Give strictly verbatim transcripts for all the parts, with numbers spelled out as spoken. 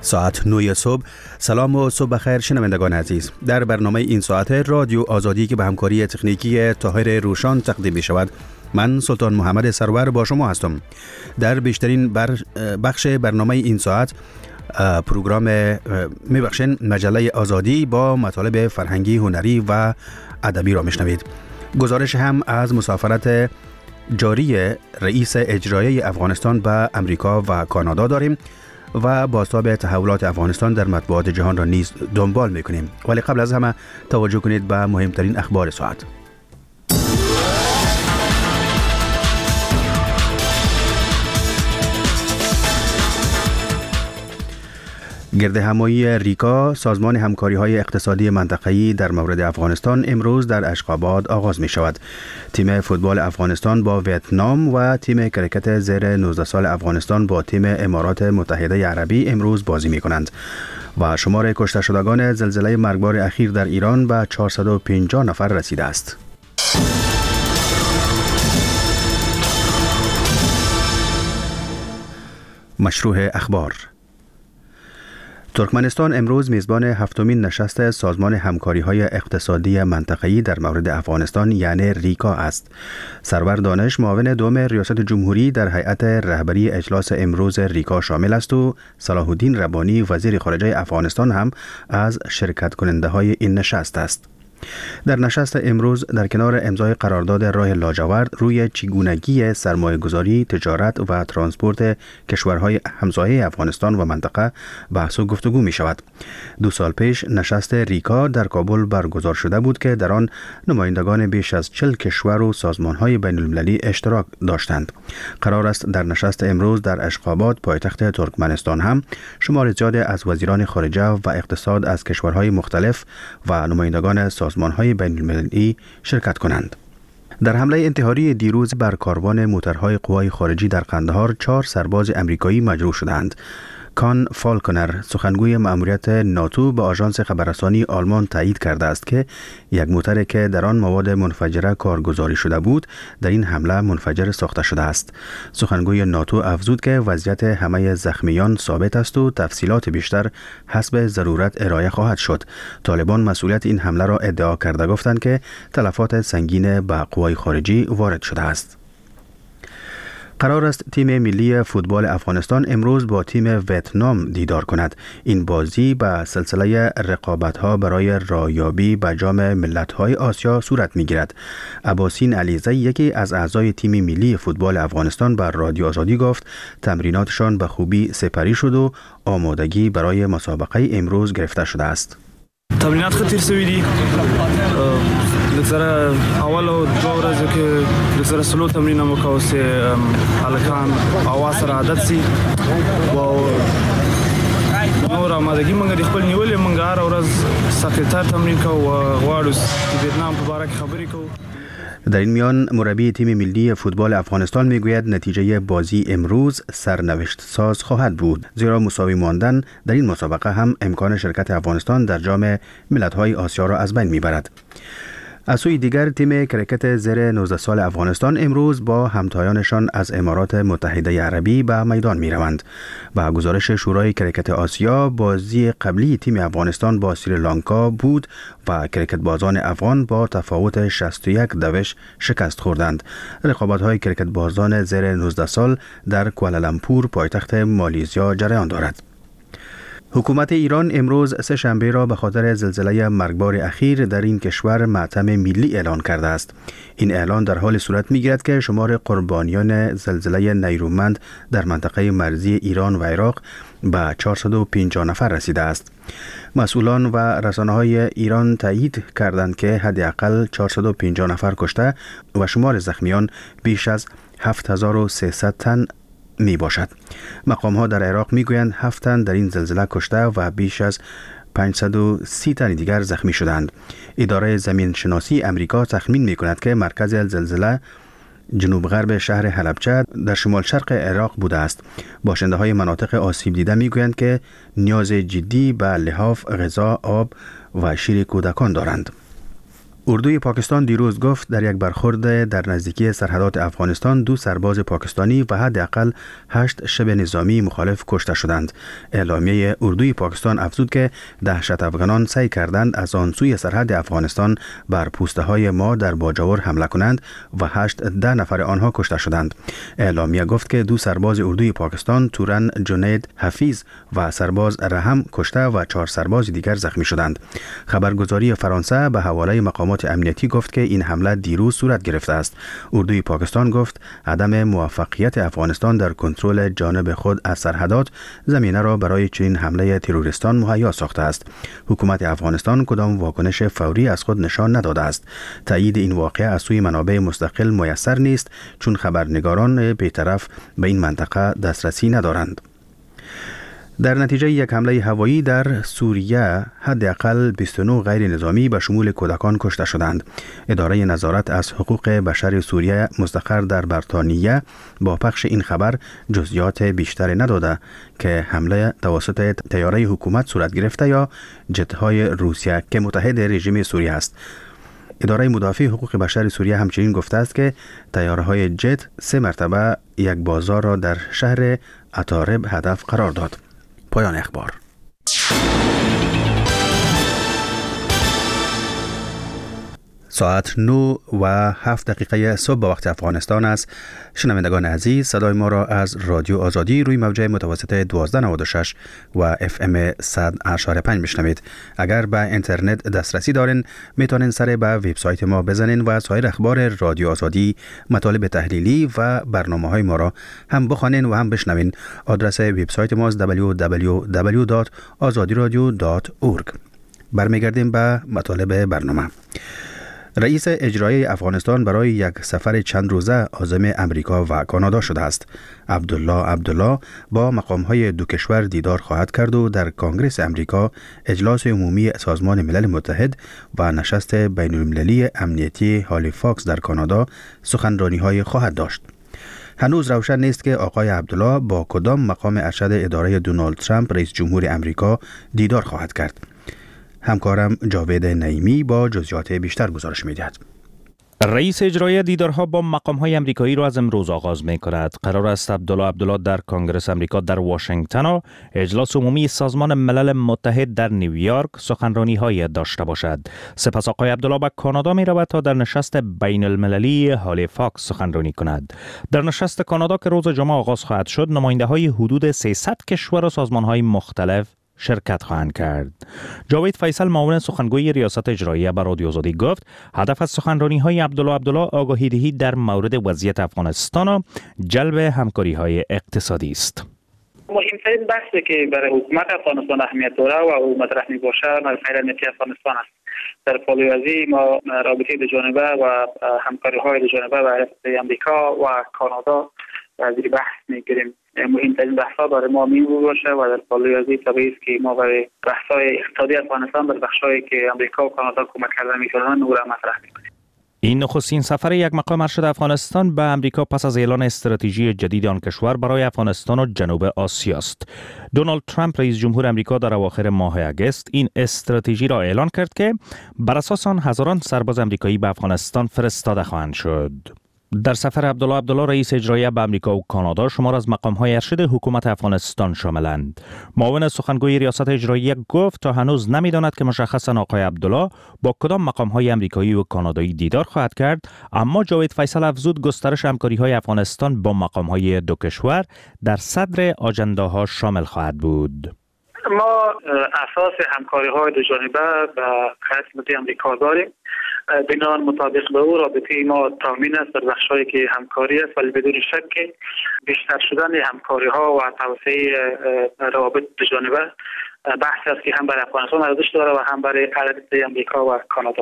ساعت نه صبح. سلام و صبح بخیر شنوندگان عزیز. در برنامه این ساعت رادیو آزادی که به همکاری تکنیکی طاهر روشان تقدیم می شود، من سلطان محمد سرور با شما هستم. در بیشترین بر بخش برنامه این ساعت پروگرام میبخشین مجله آزادی با مطالب فرهنگی، هنری و ادبی را میشنوید. گزارش هم از مسافرت جاری رئیس اجرایی افغانستان به امریکا و کانادا داریم و بازتاب تحولات افغانستان در مطبوعات جهان را نیز دنبال میکنیم. ولی قبل از همه توجه کنید به مهمترین اخبار ساعت. گرد همایی ریکا، سازمان همکاری‌های اقتصادی منطقه‌ای در مورد افغانستان، امروز در اشقاباد آغاز می شود. تیم فوتبال افغانستان با ویتنام و تیم کرکت زیر نوزده سال افغانستان با تیم امارات متحده عربی امروز بازی می کنند و شمار کشته شدگان زلزله مرگبار اخیر در ایران به چهارصد و پنجاه نفر رسیده است. مشروع اخبار. ترکمنستان امروز میزبان هفتمین نشست سازمان همکاری‌های اقتصادی منطقه‌ای در مورد افغانستان یعنی ریکا است. سرور دانش، معاون دوم ریاست جمهوری در هیئت رهبری اجلاس امروز ریکا شامل است و صلاح الدین ربانی وزیر خارجه افغانستان هم از شرکت کننده های این نشست است. در نشست امروز در کنار امضای قرارداد راه لاجورد روی چگونگی سرمایه گذاری، تجارت و ترانسپورت کشورهای همسایه افغانستان و منطقه بحث و گفتگو می شود. دو سال پیش نشست ریکا در کابل برگزار شده بود که در آن نمایندگان بیش از چهل کشور و سازمانهای بین المللی اشتراک داشتند. قرار است در نشست امروز در اشقاباد پایتخت ترکمنستان هم شمار زیادی از وزیران خارجه و اقتصاد از کشورهای مختلف و نمایندگان سازمان‌های بین‌المللی شرکت کنند. در حمله انتحاری دیروز بر کاروان موترهای قوای خارجی در قندهار، چهار سرباز امریکایی مجروح شدند. کان فالکنر، سخنگوی مأموریت ناتو، به آژانس خبررسانی آلمان تایید کرده است که یک موتر که در آن مواد منفجره کارگزاری شده بود در این حمله منفجر ساخته شده است. سخنگوی ناتو افزود که وضعیت همه زخمیان ثابت است و تفصیلات بیشتر حسب ضرورت ارائه خواهد شد. طالبان مسئولیت این حمله را ادعا کرده گفتند که تلفات سنگین به قوای خارجی وارد شده است. قرار است تیم ملی فوتبال افغانستان امروز با تیم ویتنام دیدار کند. این بازی به سلسله رقابت‌ها برای رایابی به جام ملت‌های آسیا صورت می‌گیرد. عباسین علیزی، یکی از اعضای تیم ملی فوتبال افغانستان، بر رادیو آزادی گفت تمریناتشان به خوبی سپری شد و آمادگی برای مسابقه امروز گرفته شده است. تمرینات خطیر سوی دی. لکسره اول و دو ورځې کې لکسره سلو تمرین هم وکړو چې هلکان هوا سره عادت سي و نور آمادګي موږ د خپل نیولې موږ هره ورځ سکرتر تمرین کوو و غواړو چې ویتنام په باره کې خبرې کوو. در این میان مربی تیم ملی فوتبال افغانستان میگوید نتیجه بازی امروز سرنوشت ساز خواهد بود، زیرا مساوی ماندن در این مسابقه هم امکان شرکت افغانستان در جام ملت‌های آسیا را از بین میبرد. از سوی دیگر تیم کرکت زیر نوزده سال افغانستان امروز با همتایانشان از امارات متحده عربی به میدان می روند. با گزارش شورای کرکت آسیا، بازی قبلی تیم افغانستان با سریلانکا بود و کرکت بازان افغان با تفاوت شصت و یک دوش شکست خوردند. رقابت‌های کرکت بازان زیر نوزده سال در کوالالامپور پایتخت مالیزیا جریان دارد. حکومت ایران امروز سه شنبه را به خاطر زلزله مرگبار اخیر در این کشور ماتم ملی اعلان کرده است. این اعلان در حال صورت می‌گیرد که شمار قربانیان زلزله نیرومند در منطقه مرزی ایران و عراق به چهارصد و پنجاه نفر رسیده است. مسئولان و رسانه‌های ایران تایید کردند که حداقل چهارصد و پنجاه نفر کشته و شمار زخمیان بیش از هفت هزار و سیصد تن می باشد. مقام ها در عراق می گویند هفت تن در این زلزله کشته و بیش از پانصد و سی تن دیگر زخمی شدند. اداره زمین شناسی امریکا تخمین می کند که مرکز زلزله جنوب غرب شهر حلبچه در شمال شرق عراق بوده است. باشنده های مناطق آسیب دیده می گویند که نیاز جدی به لحاف، غذا، آب و شیر کودکان دارند. اردوی پاکستان دیروز گفت در یک برخورد در نزدیکی سرحدات افغانستان دو سرباز پاکستانی و حداقل هشت شبه نظامی مخالف کشته شدند. اعلامیه اردوی پاکستان افزود که دهشت افغانان سعی کردند از آن سوی سرحد افغانستان بر پوسته های ما در باجاور حمله کنند و هشت ده نفر آنها کشته شدند. اعلامیه گفت که دو سرباز اردوی پاکستان تورن جنید حفیظ و سرباز رحم کشته و چهار سرباز دیگر زخمی شدند. خبرگزاری فرانسه به حواله مقامات امنیتی گفت که این حمله دیروز صورت گرفته است. اردوی پاکستان گفت عدم موفقیت افغانستان در کنترل جانب خود از سرحدات زمینه را برای چنین حمله تروریستان مهیا ساخته است. حکومت افغانستان کدام واکنش فوری از خود نشان نداده است. تایید این واقعه از سوی منابع مستقل میسر نیست چون خبرنگاران بی‌طرف به این منطقه دسترسی ندارند. در نتیجه یک حمله هوایی در سوریه حداقل بیست و نه غیر نظامی به شمول کودکان کشته شدند. اداره نظارت از حقوق بشر سوریه مستقر در بریتانیا با پخش این خبر جزئیات بیشتری نداده که حمله توسط طیاره حکومت صورت گرفته یا جت‌های روسیه که متحد رژیم سوریه است. اداره مدافع حقوق بشر سوریه همچنین گفته است که طیاره‌های جت سه مرتبه یک بازار را در شهر عطارب هدف قرار داد. پایان اخبار. ساعت نه و هفت دقیقه صبح به وقت افغانستان است. شنوندگان عزیز، صدای ما را از رادیو آزادی روی موجه متوسط دوازده نود و شش و اف ام صد و پنج میشنوید. اگر به اینترنت دسترسی دارین میتونین سر به وبسایت ما بزنین و سایر اخبار رادیو آزادی، مطالب تحلیلی و برنامه‌های ما را هم بخوانین و هم بشنوین. آدرس وبسایت ما است دبلیو دبلیو دبلیو دات آزادی رادیو دات اورگ. برمیگردیم به مطالب برنامه. رئیس اجرایی افغانستان برای یک سفر چند روزه عازم امریکا و کانادا شده است. عبدالله عبدالله با مقام‌های دو کشور دیدار خواهد کرد و در کنگره امریکا، اجلاس عمومی سازمان ملل متحد و نشست بین‌المللی امنیتی هالیفاکس در کانادا سخنرانی‌های خواهد داشت. هنوز روشن نیست که آقای عبدالله با کدام مقام ارشد اداره دونالد ترامپ رئیس جمهور امریکا دیدار خواهد کرد. همکارم جاوید نعیمی با جزئیات بیشتر گزارش می‌دهد. رئیس اجرایی دیدارها با مقام‌های آمریکایی را از امروز آغاز می‌کند. قرار است عبدالله عبدالله در کنگره آمریکا در واشنگتن و اجلاس عمومی سازمان ملل متحد در نیویورک سخنرانی‌های داشته باشد. سپس آقای عبدالله به کانادا می‌رود تا در نشست بین‌المللی هالیفاکس سخنرانی کند. در نشست کانادا که روز جمعه آغاز خواهد شد، نماینده‌های حدود سیصد کشور و سازمان‌های مختلف شرکت خواهند کرد. جاوید فیصل، معاون سخنگوی ریاست اجراییه به رادیو آزادی گفت هدف از سخنرانی‌های عبدالله عبدالله آگاهی دهی در مورد وضعیت افغانستان و جلب همکاری‌های اقتصادی است. مهمترین بحثی که برای حکومت افغانستان اهمیت داره و او مطرح می‌باشه مسئله امنیتی افغانستان است. در پالوی ازی ما رابطه دو جانبه و همکاری‌های دو جانبه و امریکا و کانادا از این بحث می‌گیریم. مهمترین بحث‌ها برای ما می‌بود باشه و در پالوی ازی طبیعی است که ما برای بحث‌های اقتصادی افغانستان در بخش‌هایی که امریکا و کانادا کمک کردن می‌کنن او را مطرح می‌کنیم. این نخستین سفر یک مقام ارشد افغانستان به امریکا پس از اعلان استراتژی جدید آن کشور برای افغانستان و جنوب آسیا است. دونالد ترامپ رئیس جمهور امریکا در اواخر ماه اگست این استراتژی را اعلان کرد که بر اساس آن هزاران سرباز امریکایی به افغانستان فرستاده خواهند شد. در سفر عبدالله عبدالله رئیس اجرایی به امریکا و کانادا شمار از مقام‌های ارشد حکومت افغانستان شاملند. معاون سخنگوی ریاست اجرایی گفت تا هنوز نمی‌داند که مشخصاً آقای عبدالله با کدام مقام‌های امریکایی و کانادایی دیدار خواهد کرد، اما جاوید فیصل افزود گسترش همکاری‌های افغانستان با مقام‌های دو کشور در صدر آژنداها شامل خواهد بود. ما اساس همکاری‌های دو جانبه با خدمت امریکا داریم. بنان مطابق به او رابطه ما تامین است در بخش‌هایی که همکاری است، ولی بدون شک که بیشتر شدن همکاری‌ها و توسعه روابط دو جانبه بحث است که هم برای افغانستان ارزش داره و هم برای ارزش امریکا و کانادا.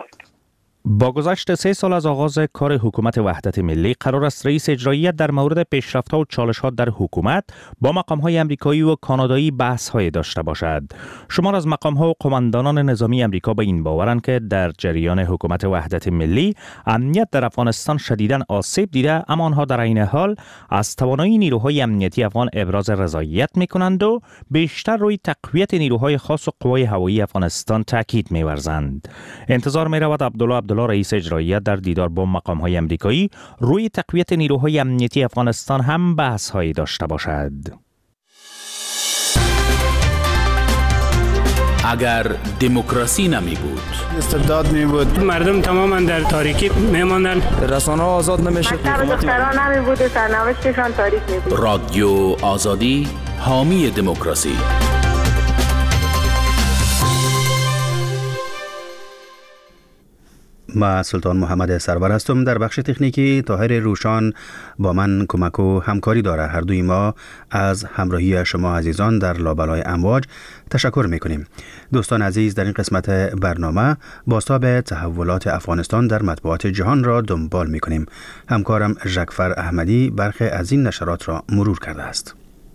با گذشت سه سال از آغاز کار حکومت وحدت ملی، قرار است رئیس اجرایی در مورد پیشرفت‌ها و چالش‌ها در حکومت با مقام‌های آمریکایی و کانادایی بحث‌های داشته باشد. شمار از مقام‌ها و قماندانان نظامی آمریکا به این باورند که در جریان حکومت وحدت ملی امنیت در افغانستان شدیداً آسیب دیده، اما آنها در عین حال از توانایی نیروهای امنیتی افغان ابراز رضایت می‌کنند و بیشتر روی تقویت نیروهای خاص و قوای هوایی افغانستان تاکید می‌ورزند. انتظار می‌رود عبدالله عبدالله الله رئیس اجرایی در دیدار با مقام‌های آمریکایی روی تقویت نیروهای امنیتی افغانستان هم بحث‌هایی داشته باشد. اگر دموکراسی نمی بود، استبداد می بود، مردم تماما در تاریکی می ماندن، رسانه آزاد نمی شد، دختران نمی بود، سرنوشتشان تاریک می بود. رادیو آزادی حامی دموکراسی. ما سلطان محمد سرور هستم. در بخش تکنیکی طاهر روشان با من کمک و همکاری داره. هر دوی ما از همراهی شما عزیزان در لابلای امواج تشکر میکنیم. دوستان عزیز، در این قسمت برنامه بازتاب تحولات افغانستان در مطبوعات جهان را دنبال میکنیم. همکارم ژکفر احمدی برخی از این نشرات را مرور کرده است.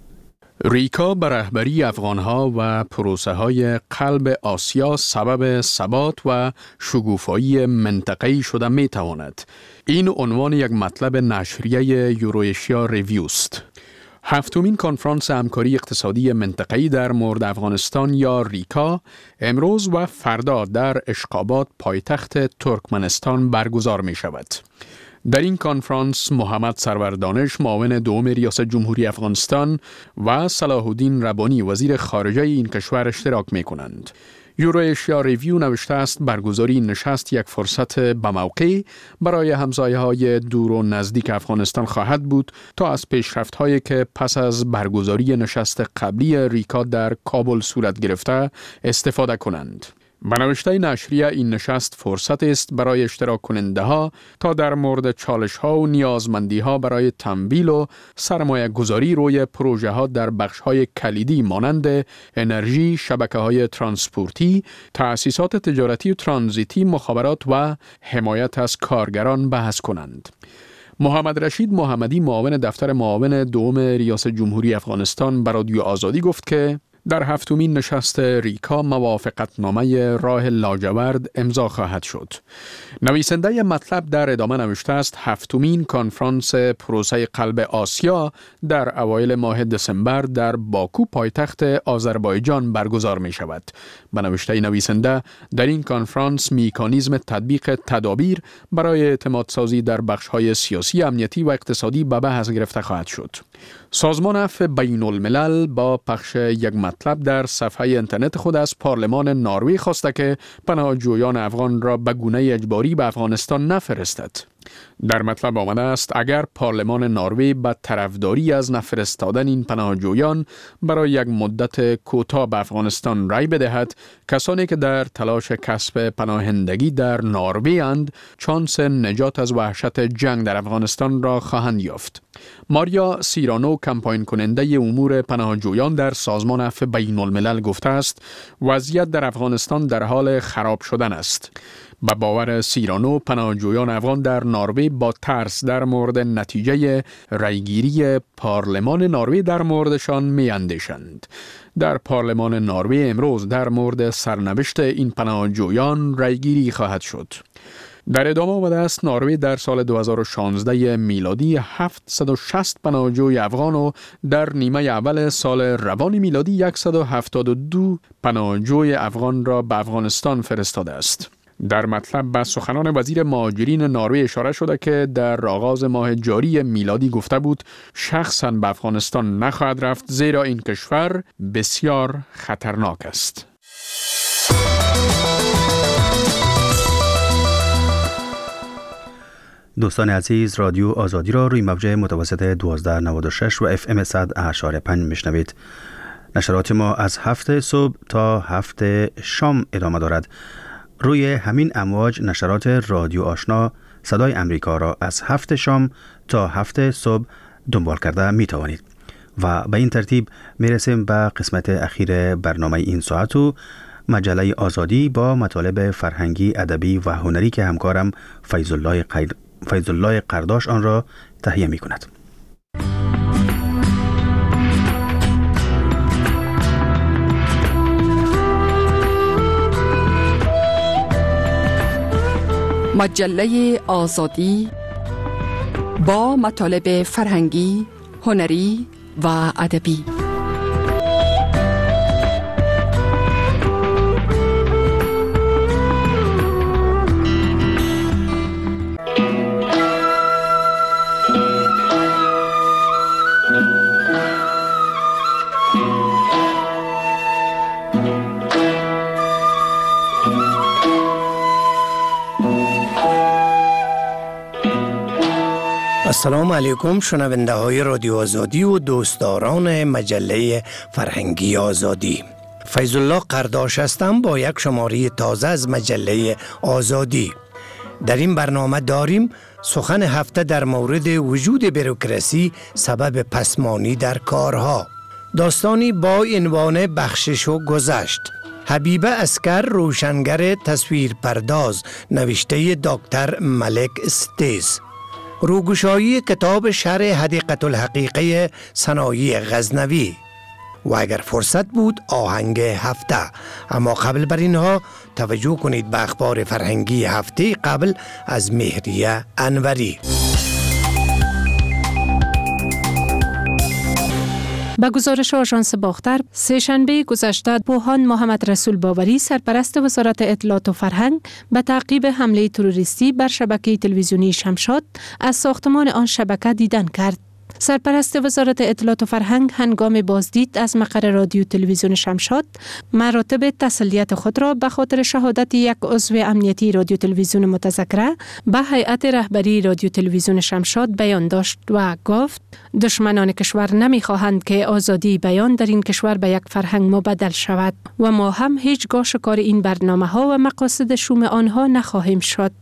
ریکا به رهبری افغانها و پروسه های قلب آسیا سبب ثبات و شکوفایی منطقه‌ای شده می تواند. این عنوان یک مطلب نشریه یورویشیا ریویو است. هفتمین کنفرانس همکاری اقتصادی منطقه‌ای در مورد افغانستان یا ریکا امروز و فردا در اشقاباد پایتخت ترکمنستان برگزار می شود. در این کنفرانس محمد سرور دانش معاون دوم ریاست جمهوری افغانستان و صلاح الدین ربانی وزیر خارجه این کشور اشتراک می کنند. یورویشیا ریویو نوشته است برگزاری نشست یک فرصت بموقع برای همسایه‌های دور و نزدیک افغانستان خواهد بود تا از پیشرفت‌هایی که پس از برگزاری نشست قبلی ریکا در کابل صورت گرفته استفاده کنند. به نوشته نشریه این نشست فرصت است برای اشتراک کننده ها تا در مورد چالش ها و نیازمندی ها برای تمویل و سرمایه گذاری روی پروژه ها در بخش های کلیدی مانند انرژی، شبکه های ترانسپورتی، تأسیسات تجارتی و ترانزیتی، مخابرات و حمایت از کارگران بحث کنند. محمد رشید محمدی معاون دفتر معاون دوم ریاست جمهوری افغانستان به رادیو آزادی گفت که در هفتمین نشست ریکا موافقتنامه راه لاجورد امضا خواهد شد. نویسنده مطلب در ادامه نوشته است هفتمین کنفرانس پروسه قلب آسیا در اوایل ماه دسامبر در باکو پایتخت آذربایجان برگزار می شود. به نوشته نویسنده در این کنفرانس مکانیزم تطبیق تدابیر برای اعتماد سازی در بخش‌های سیاسی، امنیتی و اقتصادی به بحث گرفته خواهد شد. سازمان عفو بین الملل با پخش یک مطلب در صفحه اینترنت خود از پارلمان نروژ خواسته که پناهجویان افغان را به گونه اجباری به افغانستان نفرستد. در مطلب آمده است اگر پارلمان نروژ به طرفداری از نفرستادن این پناهجویان برای یک مدت کوتاه به افغانستان رای بدهد، کسانی که در تلاش کسب پناهندگی در نروژ اند چانس نجات از وحشت جنگ در افغانستان را خواهند یافت. ماریا سیرانو کمپاین کننده امور پناهجویان در سازمان عفو بین الملل گفته است وضعیت در افغانستان در حال خراب شدن است. به باور سیرانو پناهجویان افغان در نروژ با ترس در مورد نتیجه رایگیری پارلمان نروژ در موردشان می‌اندیشند. در پارلمان نروژ امروز در مورد سرنوشت این پناهجویان رایگیری خواهد شد. در ادامه آمده است نروژ در سال دو هزار و شانزده میلادی هفتصد و شصت پناهجوی افغان و در نیمه اول سال روان میلادی صد و هفتاد و دو پناهجوی افغان را به افغانستان فرستاده است. در مطلب به سخنان وزیر مهاجرین نروژ اشاره شده که در آغاز ماه جاری میلادی گفته بود شخصاً به افغانستان نخواهد رفت زیرا این کشور بسیار خطرناک است. دوستان عزیز، رادیو آزادی را روی موج متوسط دوازده نود و شش و اف ام صد اعشار پنج میشنوید. نشرات ما از هفت صبح تا هفت شام ادامه دارد. روی همین امواج نشرات رادیو آشنا صدای امریکا را از هفت شام تا هفت صبح دنبال کرده می توانید. و به این ترتیب می رسیم به قسمت اخیر برنامه این ساعت و مجله آزادی با مطالب فرهنگی، ادبی و هنری که همکارم فیض الله قید فیض الله قرداش آن را تهیه می کند. مجله آزادی با مطالب فرهنگی، هنری و ادبی. السلام علیکم شنونده های رادیو آزادی و دوستداران مجله فرهنگی آزادی. فیض الله قرداش هستم با یک شماره تازه از مجله آزادی. در این برنامه داریم سخن هفته در مورد وجود بروکراسی سبب پسمانی در کارها. داستانی با عنوان بخشش و گذشت. حبیبه اسکر روشنگر تصویر پرداز نوشته دکتر ملک استیز. روگشایی کتاب شرح حدیقه الحقیقه صنایع غزنوی و اگر فرصت بود آهنگ هفته. اما قبل بر اینها توجه کنید به اخبار فرهنگی هفته قبل از مهریه انوری. با گزارش آژانس باختر، سه‌شنبه گذشته پوهان محمد رسول باوری سرپرست وزارت اطلاعات و فرهنگ به تعقیب حمله تروریستی بر شبکه تلویزیونی شمشاد از ساختمان آن شبکه دیدن کرد. سرپرست وزارت اطلاعات و فرهنگ هنگام بازدید از مقر رادیو تلویزیون شمشاد مراتب تسلیت خود را به خاطر شهادت یک عضو امنیتی رادیو تلویزیون متذکره به هیئت رهبری رادیو تلویزیون شمشاد بیان داشت و گفت دشمنان کشور نمی‌خواهند که آزادی بیان در این کشور به یک فرهنگ مبدل شود و ما هم هیچگاه شکار این برنامه‌ها و مقاصد شوم آنها نخواهیم شد.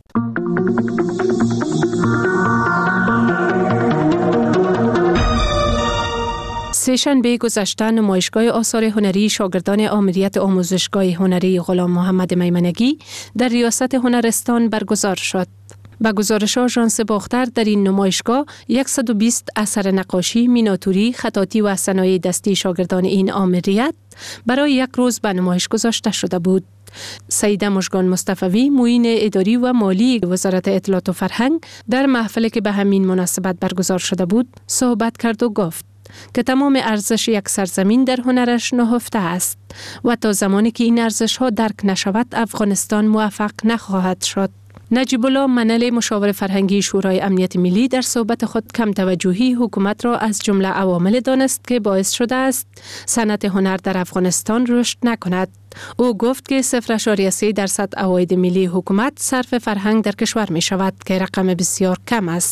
سه‌شنبه گذشته نمایشگاه آثار هنری شاگردان آمریت آموزشگاه هنری غلام محمد میمنگی در ریاست هنرستان برگزار شد. با گزارش آژانس باختر در این نمایشگاه صد و بیست اثر نقاشی، میناتوری، خطاطی و صنایع دستی شاگردان این آمریت برای یک روز به نمایش گذاشته شده بود. سیده مژگان مصطفوی معین اداری و مالی وزارت اطلاعات و فرهنگ در محفلی که به همین مناسبت برگزار شده بود صحبت کرد و گفت که تمام ارزش یک سرزمین در هنرش نهفته است و تا زمانی که این ارزش ها درک نشود افغانستان موفق نخواهد شد. نجیب الله منل مشاور فرهنگی شورای امنیت ملی در صحبت خود کم توجهی حکومت را از جمله عوامل دانست که باعث شده است صنعت هنر در افغانستان رشد نکند. او گفت که صفر ممیز سه درصد عواید ملی حکومت صرف فرهنگ در کشور می شود که رقم بسیار کم است.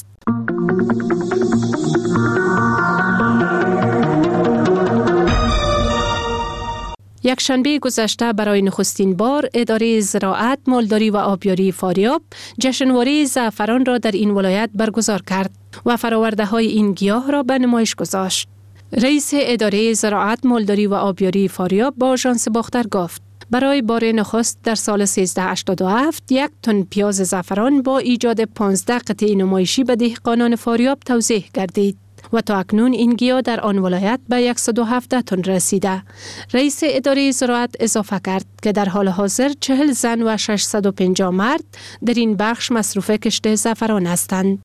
یک شنبه گذشته برای نخستین بار اداره زراعت، مالداری و آبیاری فاریاب جشنواره زعفران را در این ولایت برگزار کرد و فراورده های این گیاه را به نمایش گذاشت. رئیس اداره زراعت، مالداری و آبیاری فاریاب با آژانس باختر گفت برای بار نخست در سال سیزده هشتاد و هفت یک تن پیاز زعفران با ایجاد پانزده قطعه نمایشی به دهقانان فاریاب توزیع گردید و تا اکنون این گیاه در آن ولایت به صد و هفده تن رسیده. رئیس اداره زراعت اضافه کرد که در حال حاضر چهل زن و ششصد و پنجاه مرد در این بخش مصروف کشت زعفران هستند.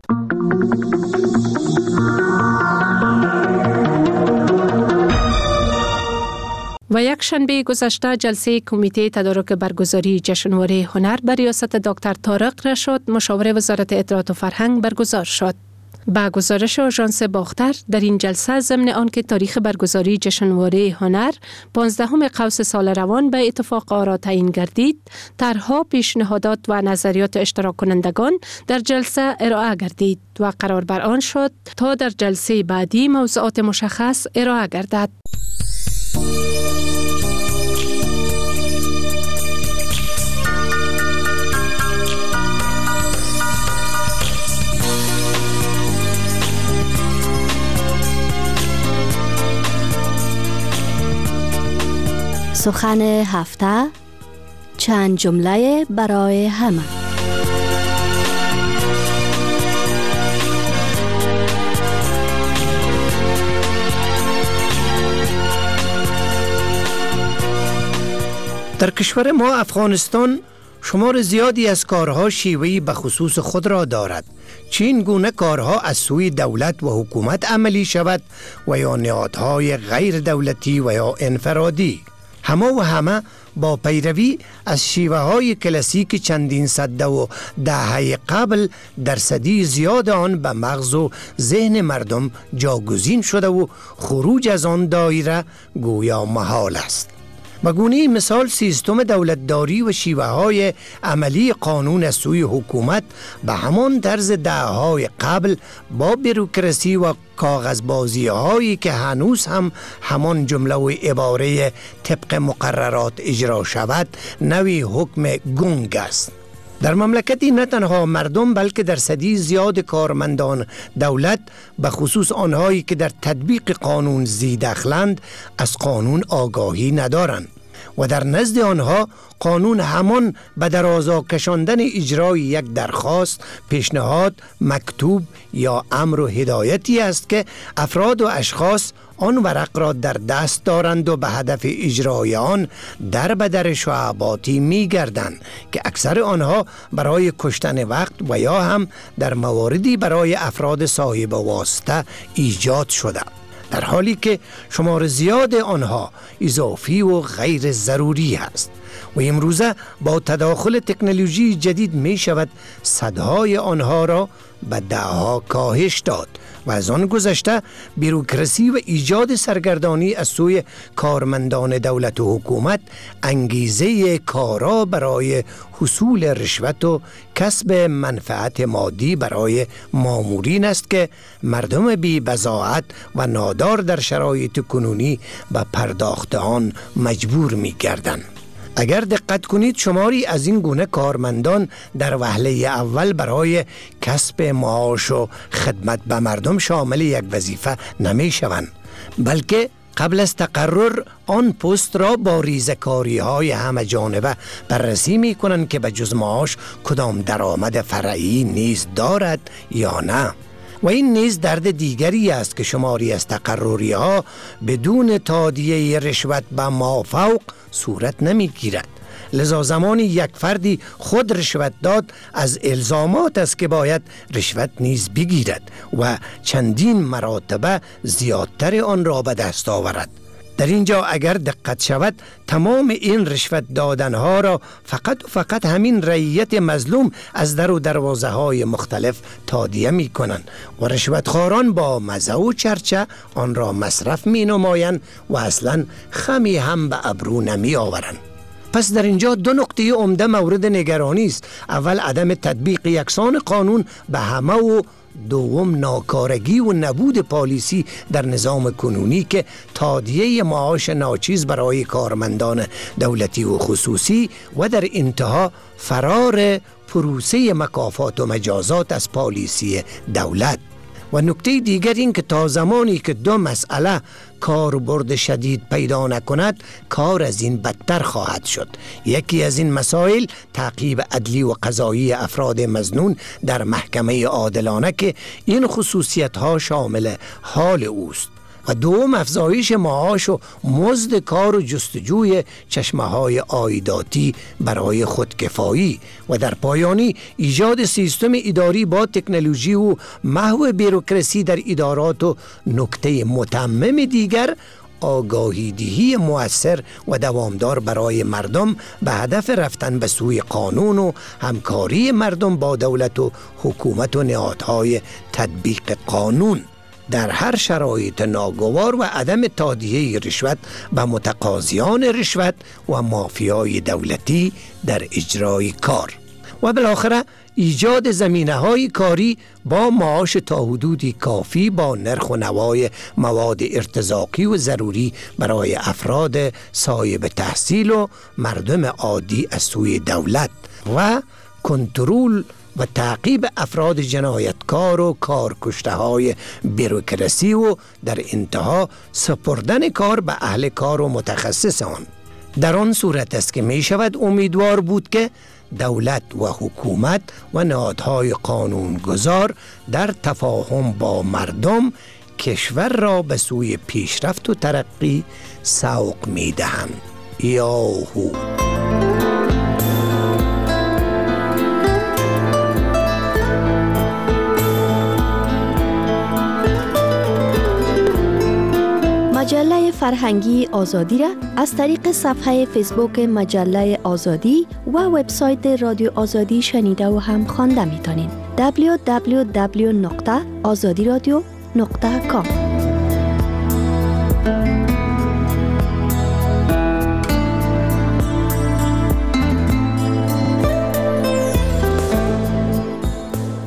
و یک شنبه گذشته جلسه کمیته تدارک برگزاری جشنواره هنر به ریاست دکتر طارق رشاد مشاور وزارت اطلاعات و فرهنگ برگزار شد. با گزارش آژانس باختر در این جلسه ضمن آنکه تاریخ برگزاری جشنواره هنر پانزدهم قوس سال روان به اتفاق آرا تعیین گردید، طرحها، پیشنهادات و نظریات اشتراک کنندگان در جلسه ارائه گردید و قرار بر آن شد تا در جلسه بعدی موضوعات مشخص ارائه گردد. سخن هفته، چند جمله برای همه. در کشور ما افغانستان شمار زیادی از کارها شیوهی به خصوص خود را دارد. چه این گونه کارها از سوی دولت و حکومت عملی شود و یا نهادهای غیر دولتی و یا انفرادی، همه و همه با پیروی از شیوه های کلاسیک چندین صده و دهه قبل درصدی زیاد آن به مغز و ذهن مردم جاگزین شده و خروج از آن دایره گویا محال است. به گونه مثال سیستم دولتداری و شیوه های عملی قانون از سوی حکومت به همان طرز دهه‌های قبل با بروکراسی و کاغذبازی هایی که هنوز هم همان جمله و عباره طبق مقررات اجرا شود نوی حکم گنگ است. در مملکتی نه تنها مردم بلکه درصدی زیاد کارمندان دولت به خصوص آنهایی که در تطبیق قانون زی دخلند از قانون آگاهی ندارند و در نزد آنها قانون همان به درازا کشاندن اجرای یک درخواست، پیشنهاد، مکتوب یا امر و هدایتی است که افراد و اشخاص آن ورق را در دست دارند و به هدف اجرای آن در به در شعباتی می گردند که اکثر آنها برای کشتن وقت و یا هم در مواردی برای افراد صاحب واسطه ایجاد شده، در حالی که شمار زیاد آنها اضافی و غیر ضروری است. و امروزه با تداخل تکنولوژی جدید می شود صدهای آنها را به دهها کاهش داد و از آن گذشته بروکراسی و ایجاد سرگردانی از سوی کارمندان دولت و حکومت انگیزه کارا برای حصول رشوت و کسب منفعت مادی برای مامورین است که مردم بی بضاعت و نادار در شرایط کنونی به پرداخت آن مجبور می گردند. اگر دقت کنید شماری از این گونه کارمندان در وهله اول برای کسب معاش و خدمت به مردم شامل یک وظیفه نمی شوند، بلکه قبل از تقرر آن پست را با ریزکاری های همه جانبه بررسی می کنند که به جز معاش کدام درآمد فرعی نیز دارد یا نه. و این نیز درد دیگری است که شماری از تقرری ها بدون تادیه رشوت به مافوق صورت نمی گیرد. لذا زمانی یک فردی خود رشوت داد از الزامات است که باید رشوت نیز بگیرد و چندین مراتبه زیادتر آن را به دست آورد. در اینجا اگر دقت شود تمام این رشوت دادنها را فقط و فقط همین رعیت مظلوم از در و دروازه های مختلف تادیه می کنند و رشوتخواران با مزه و چرچه آن را مصرف می نمایند و اصلا خمی هم به ابرو نمی آورند. پس در اینجا دو نقطه عمده مورد نگرانی است. اول عدم تطبیق یکسان قانون به همه و دوم ناکارگی و نبود پالیسی در نظام کنونی که تادیه معاش ناچیز برای کارمندان دولتی و خصوصی و در انتها فرار پروسه مکافات و مجازات از پالیسی دولت. و نکته دیگر این که تا زمانی که دو مسئله کاربرد شدید پیدا نکند کار از این بدتر خواهد شد. یکی از این مسائل تعقیب عدلی و قضایی افراد مظنون در محکمه عادلانه که این خصوصیت ها شامل حال اوست و دوم افزایش معاش و مزد کار و جستجوی چشمه های عایداتی برای خودکفایی و در پایانی ایجاد سیستم اداری با تکنولوژی و محو بروکراسی در ادارات و نکته متمم دیگر آگاهی دهی مؤثر و دوامدار برای مردم به هدف رفتن به سوی قانون و همکاری مردم با دولت و حکومت و نهادهای تطبیق قانون در هر شرایط ناگوار و عدم تادیه رشوت به متقاضیان رشوت و مافیای دولتی در اجرای کار و بالاخره ایجاد زمینه‌های کاری با معاش تا حدودی کافی با نرخ و نوای مواد ارتزاقی و ضروری برای افراد صاحب تحصیل و مردم عادی از سوی دولت و کنترل و تعقیب افراد جنایتکار و کارکشته های بروکراسی و در انتها سپردن کار به اهل کار و متخصص آن. در آن صورت است که می شود امیدوار بود که دولت و حکومت و نهادهای قانونگذار در تفاهم با مردم کشور را به سوی پیشرفت و ترقی سوق می دهند. یاهو مجله فرهنگی آزادی را از طریق صفحه فیسبوک مجله آزادی و وبسایت رادیو آزادی شنیده و هم خوانده میتونین. دبلیو دبلیو دبلیو نقطه آزادی رادیو نقطه کام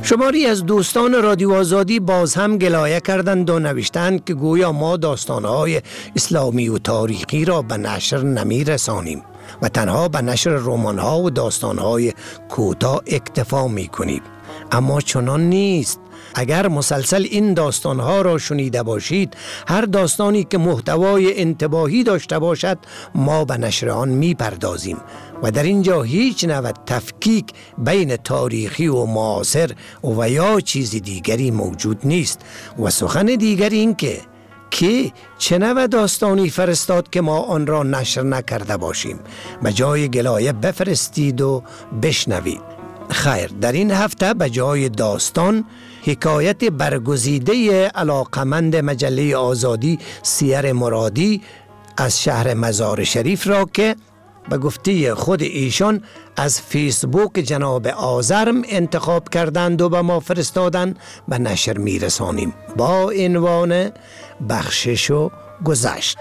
شماری از دوستان رادیو آزادی باز هم گلایه کردند و نوشتند که گویا ما داستانهای اسلامی و تاریخی را به نشر نمی رسانیم و تنها به نشر رمان‌ها و داستانهای کوتاه اکتفا می کنیم. اما چنان نیست. اگر مسلسل این داستانها را شنیده باشید، هر داستانی که محتوای انتباهی داشته باشد ما به نشر آن می پردازیم و در اینجا هیچ نوع تفکیک بین تاریخی و معاصر و یا چیز دیگری موجود نیست. و سخن دیگر این که که چه نوع داستانی فرستاد که ما آن را نشر نکرده باشیم؟ به جای گلایه بفرستید و بشنوید. خیر، در این هفته به جای داستان حکایت برگزیده علاقمند مجله آزادی سیر مرادی از شهر مزار شریف را که به گفته خود ایشان از فیسبوک جناب آزرم انتخاب کردند و به ما فرستادند به نشر میرسانیم با عنوان بخشش و گذشت.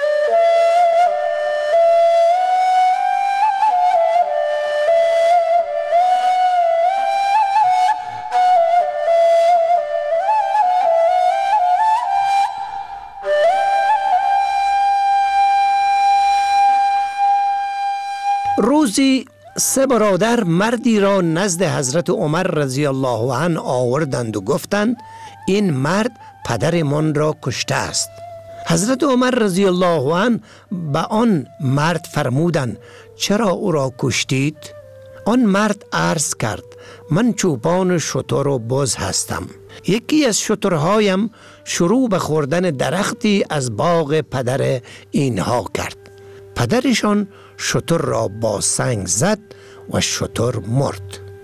روزی سه برادر مردی را نزد حضرت عمر رضی الله عنه آوردند و گفتند این مرد پدرمان را کشته است. حضرت عمر رضی الله عنه به آن مرد فرمودند چرا او را کشتید؟ آن مرد عرض کرد من چوپان شتر و بز هستم. یکی از شترهایم شروع به خوردن درختی از باغ پدر اینها کرد. پدرشان شتر را با سنگ زد و شتر مرد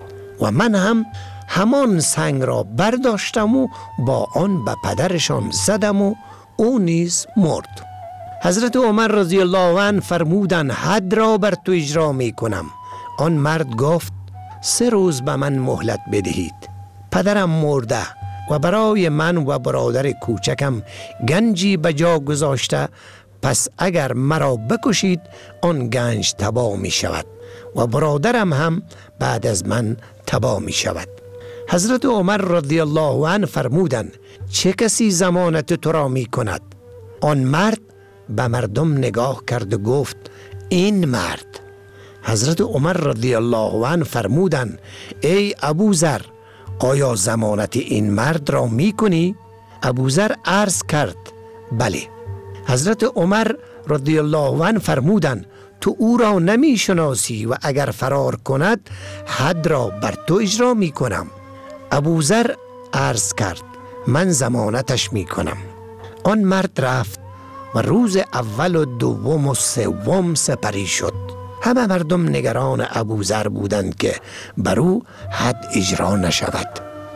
و من هم همان سنگ را برداشتم و با آن به پدرشان زدم و او نیز مرد. حضرت عمر رضی الله عنه فرمودند حد را بر تو اجرا می کنم. آن مرد گفت سه روز به من مهلت بدهید. پدرم مرده و برای من و برادر کوچکم گنجی به جا گذاشته، پس اگر مرا بکشید آن گنج تباه می شود و برادرم هم بعد از من تباه می شود. حضرت عمر رضی الله عنه فرمودند چه کسی ضمانت تو را می کند؟ آن مرد به مردم نگاه کرد و گفت این مرد. حضرت عمر رضی الله عنه فرمودند ای ابوذر آیا ضمانت این مرد را می کنی؟ ابوذر عرض کرد بله. حضرت عمر رضی الله عنه فرمودند تو او را نمی شناسی و اگر فرار کند حد را بر تو اجرا می کنم. ابوذر عرض کرد من ضمانتش می کنم. آن مرد رفت و روز اول و دوم و سوم سپری شد. همه مردم نگران ابوذر بودند که بر او حد اجرا نشود.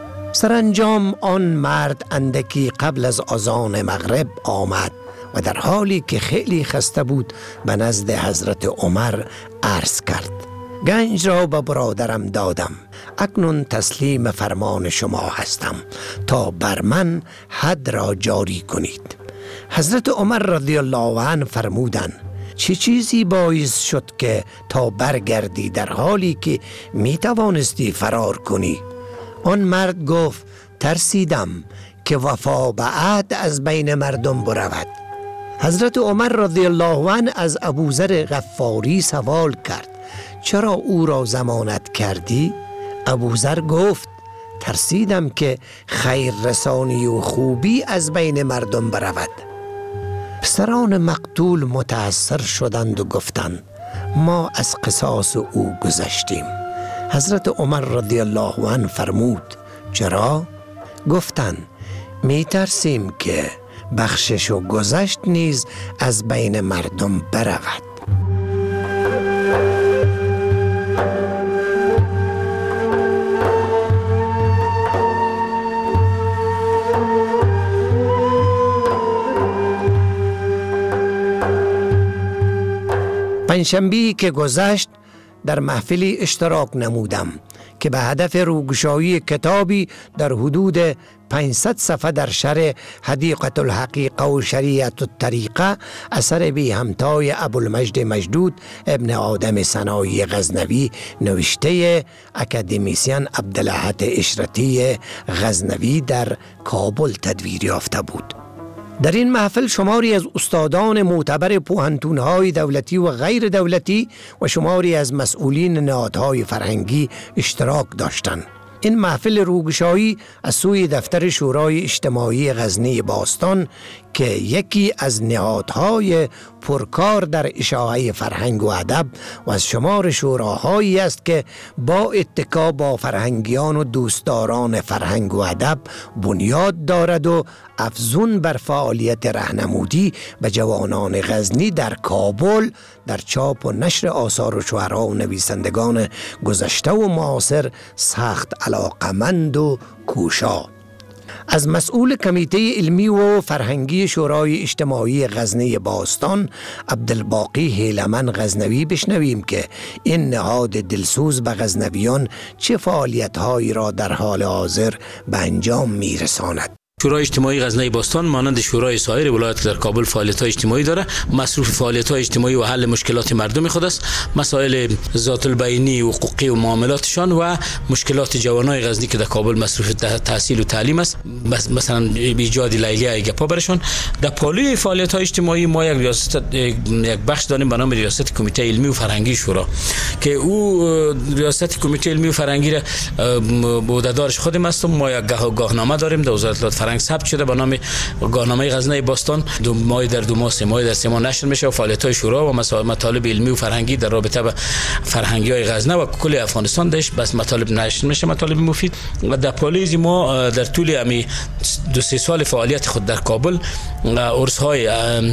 سرانجام آن مرد اندکی قبل از اذان مغرب آمد و در حالی که خیلی خسته بود به نزد حضرت عمر عرض کرد گنج را به برادرم دادم، اکنون تسلیم فرمان شما هستم تا بر من حد را جاری کنید. حضرت عمر رضی الله عنه فرمودند چه چیزی باعث شد که تا برگردی در حالی که می توانستی فرار کنی؟ آن مرد گفت ترسیدم که وفا به عهد از بین مردم برود. حضرت عمر رضی الله عنه از ابوذر غفاری سوال کرد چرا او را ضمانت کردی؟ ابوذر گفت ترسیدم که خیر رسانی و خوبی از بین مردم برود. پسران مقتول متأثر شدند و گفتند ما از قصاص او گذشتیم. حضرت عمر رضی الله عنه فرمود چرا؟ گفتند می ترسیم که بخشش و گذشت نیز از بین مردم برود. پنجشنبه‌ای که گذشت در محفلی اشتراک نمودم که به هدف روگشایی کتابی در حدود پانصد صفحه در شرح حدیقة الحقیقه و شریعت الطریقه اثر بی همتای ابوالمجد مجدود ابن آدم سنایی غزنوی نوشته اکادمیسین عبدالاحد اشرتی غزنوی در کابل تدویر یافته بود. در این محفل شماری از استادان معتبر پوهنتون‌های دولتی و غیر دولتی و شماری از مسئولین نهادهای فرهنگی اشتراک داشتند. این محفل روگشایی از سوی دفتر شورای اجتماعی غزنی باستان که یکی از نهادهای پرکار در اشاعه فرهنگ و ادب و از شمار شوراهایی است که با اتکا با فرهنگیان و دوستداران فرهنگ و ادب بنیاد دارد و افزون بر فعالیت راهنمودی به جوانان غزنی در کابل در چاپ و نشر آثار و شعرا و نویسندگان گذشته و معاصر سخت علاقمند و کوشا. از مسئول کمیته علمی و فرهنگی شورای اجتماعی غزنی باستان عبدالباقی هیلمن غزنوی بشنویم که این نهاد دلسوز به غزنویان چه فعالیت‌هایی را در حال حاضر به انجام می‌رساند. شورای اجتماعی غزنی باستان مانند شورای سایر ولایات در کابل فعالیت‌های اجتماعی داره. مصروف فعالیت‌های اجتماعی و حل مشکلات مردم خود است. مسائل ذات البینی و حقوقی و معاملاتشان و مشکلات جوانای غزنی که در کابل مصروف تحصیل و تعلیم است، مثلا ایجاد لیلیه گپا برشان. در پالوی فعالیت‌های اجتماعی ما یک ریاست یک بخش داریم به نام ریاست کمیته علمی و فرهنگی شورا که او ریاست کمیته علمی و فرهنگی را عهده‌دارش خودم هستم. ما یک گاهنامه داریم در وزارت فرهنگ ثبت شده به نام گاهنامه غزنی باستان. دو ماه در دو ماه سه ماه در سه ماه نشر میشه و فعالیت‌های شورا و مطالب علمی و فرهنگی در رابطه با فرهنگی‌های غزنی و کل افغانستان داشت بس مطالب نشر میشه، مطالب مفید. و در پالیزی ما در طول امی دو سه سال فعالیت خود در کابل عرس‌های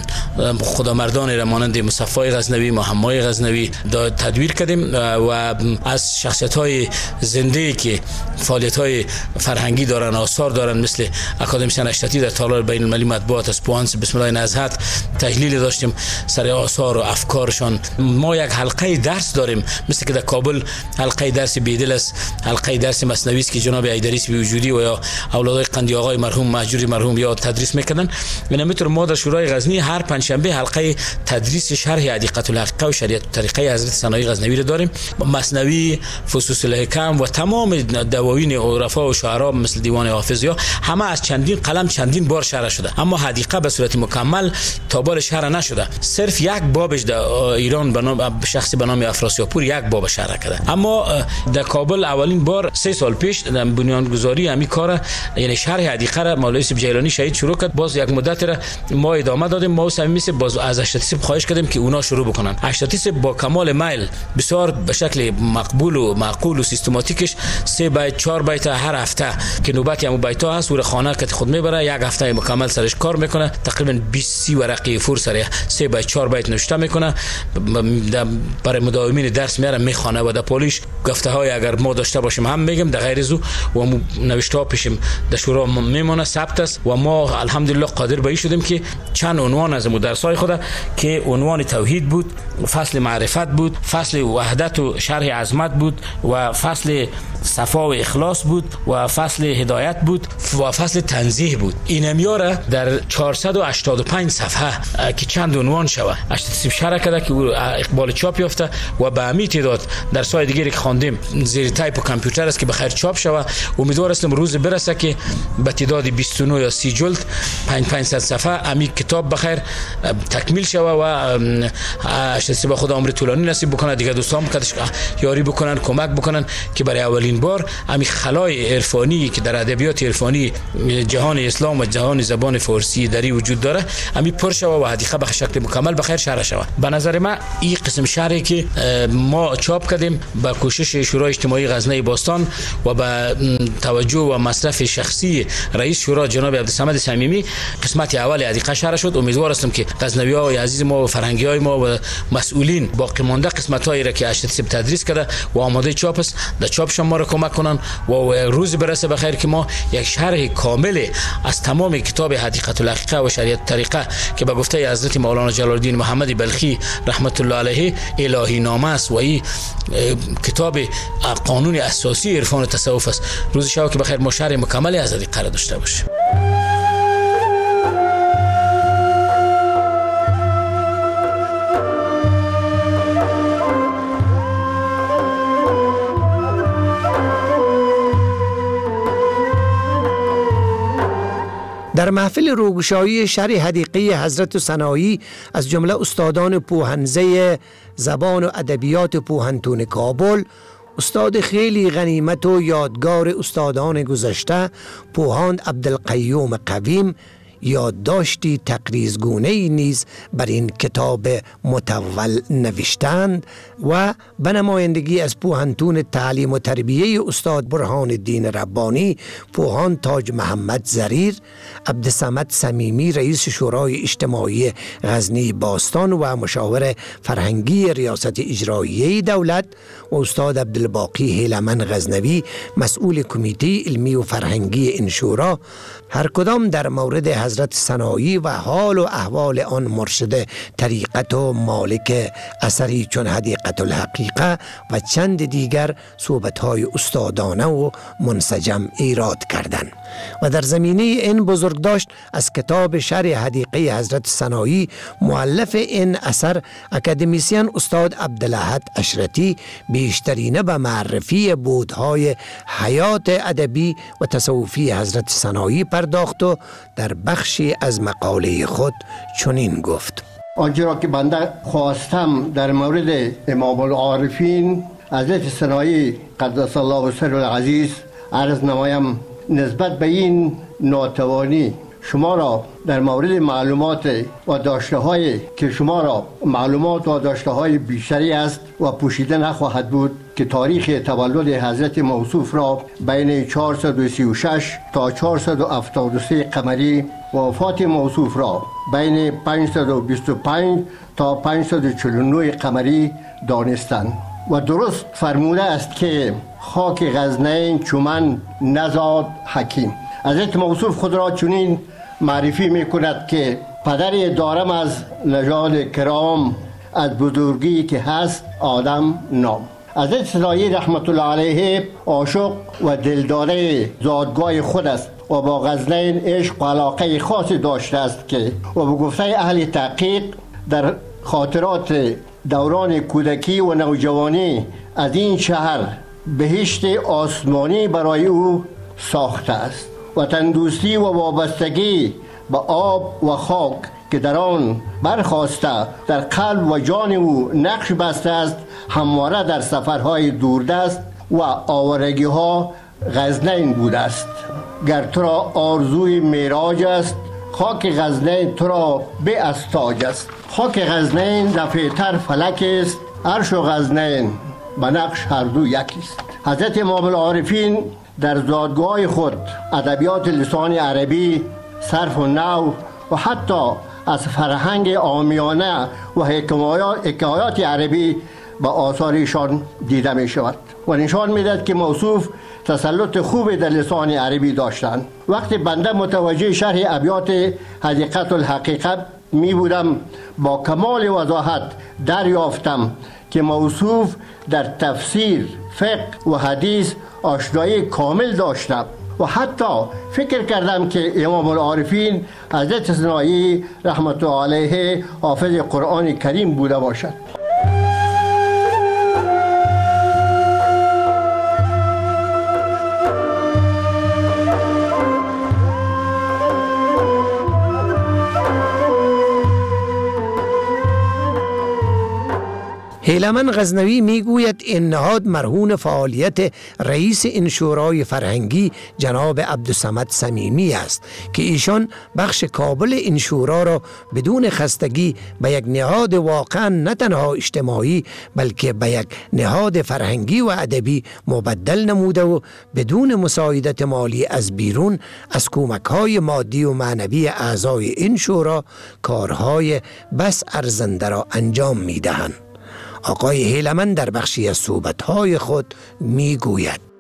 خدامردان را مانند مصفای غزنوی، محمای غزنوی تدویر کردیم و از شخصیت‌های زنده که فعالیت‌های فرهنگی دارن، آثار دارن، مثل اکادمیسین اشرتی در تالار بین المللی مطبوعات اسپوانس بسم الله نزهت تحلیل داشتیم سر آثار و افکارشان. ما یک حلقه درس داریم مثل که در کابل حلقه درس بیدل است، حلقه درس مثنوی است که جناب ایدریس وجودی و یا اولادای قندی آقای مرحوم مهجوری مرحوم یا تدریس میکردن. و همینطور ما در شورای غزنی هر پنجشنبه حلقه تدریس شرح حدیقة الحقیقه و شریعت الطریقه حضرت سنایی غزنوی را داریم. مثنوی، فصوص الحکم و تمام دواوین عرفا و شعرا مثل دیوان حافظ یا همه از چندین قلم چندین بار شرح شده، اما حدیقه به صورت مکمل تا بار شرح نشده. صرف یک بابش در ایران به نام شخصی به نام افراسیابپور یک باب شرح کرده. اما در کابل اولین بار سه سال پیش در بنیانگذاری همین کار یعنی شرح حدیقه را مولوی سیب جیلانی شهید شروع کرد. باز یک مدت را ما ادامه دادیم. ما صمیمی باز از اشتیس خواهش کردیم که اونا شروع بکنن. اشتیس با کمال میل بسیار به شکل مقبول و معقول و سیستماتیکش سه بیت چهار بیت هر هفته که نوبت هم بیت‌ها هست و خانه که خود میبره یک هفته مکمل سرش کار میکنه. تقریبا بیست ورقه فور سر سه بیت چهار بیت نوشته میکنه. برای مداومین درس میاره میخونه و در پولیش گفته های اگر ما داشته باشیم هم میگم در غیر زو و نوشته ها پیشم در شورا میمونه ثبت است و ما الحمدلله قادر به این شدیم که چند عنوان از درس های خود که عنوان توحید بود، فصل معرفت بود، فصل وحدت و شرح عظمت بود و فصل صفا و اخلاص بود و فصل هدایت بود و فصل تنزیه بود. این امیاره در چهارصد و هشتاد و پنج صفحه که چند عنوان شوه اشتیسیب شرح کرده که اقبال چاپ یافته و به همین تعداد در سای دیگری که خواندیم زیر تایپ و کامپیوتر است که بخیر چاپ شوه. امیدوار هستم روز برسه که به تعداد بیست و نه یا سی جلد پنج پانصد صفحه همین کتاب بخیر تکمیل شوه و اشتیسیب خدا عمر طولانی نصیب بکنه. دیگه دوستان کدش یاری بکنن، کمک بکنن که برای اولین بار همین خلای عرفانی که در ادبیات عرفانی جهان اسلام و جهان زبان فارسی دری وجود داره همین پر شوه و حدیقه به شکل مکمل بخیر شرح شوه. به نظر من این قسم شرحی که ما چاپ کردیم با کوشش شورای اجتماعی غزنی باستان و با توجه و مصرف شخصی رئیس شورا جناب عبدالصمد صمیمی قسمت اول حدیقه شرح شد. امیدوار هستم که غزنوی‌های عزیز ما و فرهنگی‌های ما و مسئولین باقی مانده قسمت‌هایی را که اشتیسیب تدریس کرده و آماده چاپ است در چاپش ما را کمک کنن و روز برسه بخیر که ما یک شرح کامل از تمام کتاب حقیقت الحقیقه و شریعت طریقه که به گفته حضرت مولانا جلال الدین محمد بلخی رحمت الله علیه الهی نامه است و این کتاب قانون اساسی عرفان تصوف است. روز شب که بخیر ما شرح مکمل از این قرار داشته باشیم. در محفل روگشایی شرح حدیقه حضرت سنایی از جمله استادان پوهنزه زبان و ادبیات پوهنتون کابل، استاد خیلی غنیمت و یادگار استادان گذشته پوهاند عبدالقیوم قویم یادداشتی تقریزگونه‌ای نیز بر این کتاب مطول نوشتند و به نمایندگی از پوهنتون تعلیم و تربیه استاد برهان الدین ربانی، پوهان تاج محمد زریر، عبدالصمد صمیمی رئیس شورای اجتماعی غزنی باستان و مشاور فرهنگی ریاست اجراییه دولت و استاد عبدالباقی هیلمن غزنوی مسئول کمیته علمی و فرهنگی این شورا، هر کدام در مورد حضرت سنایی و حال و احوال آن مرشد طریقت و مالک اثری چون حدیقت الحقیقه و چند دیگر صحبت‌های استادانه و منسجم ایراد کردند و در زمینه این بزرگداشت از کتاب شرح حدیقه حضرت سنایی مؤلف این اثر اکادمیسین استاد عبدالاحد اشرتی بیشترینه به معرفی بودهای حیات ادبی و تصوفی حضرت سنایی پرداخت و در بخشی از مقاله خود چنین گفت: آنچه را که بنده خواستم در مورد امام العارفین حضرت سنایی قدس الله سره العزیز عرض نمایم، نسبت به این ناتوانی شما را در مورد معلومات و داشته های که شما را معلومات و داشته های بیشتری است و پوشیده نخواهد بود که تاریخ تولد حضرت موصوف را بین چهارصد و سی و شش تا چهارصد و هفتاد و سه قمری و وفات موصوف را بین پانصد و بیست و پنج تا پانصد و چهل و نه قمری دانستند و درست فرموده است که خاک غزنین چومن نزاد حکیم. حضرت موصوف خود را چنین معرفی می کند که پدری دارم از نژاد کرام، از بزرگی که هست آدم نام. حضرت سنایی رحمت الله علیه عاشق و دلداده زادگاه خود است و با غزنین عشق و علاقه خاصی داشته است که و به گفته اهل تحقیق در خاطرات دوران کودکی و نوجوانی از این شهر بهشت آسمانی برای او ساخته است و تندوستی و وابستگی به آب و خاک که در آن برخاسته در قلب و جان او نقش بسته است همواره در سفرهای دوردست و آوارگی ها غزنین بوده است. گر تو را آرزوی معراج است خاک غزنین تو را به از تاج است. خاک غزنین رفیع‌تر فلک است، عرش و غزنین به نقش هر دو یکی است. حضرت امام العارفین در زادگاه خود ادبیات لسان عربی، صرف و نحو و حتی از فرهنگ عامیانه و حکایات عربی به آثار ایشان دیده می شود و نشان می دهد که موصوف تسلط خوبی در لسان عربی داشتند. وقتی بنده متوجه شرح ابیات حدیقت الحقیقه می بودم با کمال وضاحت دریافتم که موصوف در تفسیر، فقه و حدیث آشنایی کامل داشتم و حتی فکر کردم که امام العارفین حضرت سنایی رحمت الله علیه حافظ قرآن کریم بوده باشد. هیلمن غزنوی میگوید این نهاد مرهون فعالیت رئیس این شورای فرهنگی جناب عبدالصمد صمیمی است که ایشان بخش کابل این شورا را بدون خستگی به یک نهاد واقعا نه تنها اجتماعی بلکه به یک نهاد فرهنگی و ادبی مبدل نموده و بدون مساعدت مالی از بیرون از کمک‌های مادی و معنوی اعضای این شورا کارهای بس ارزنده را انجام می‌دهند. آقای هیلمن در بخشی از صحبت‌های خود می‌گوید: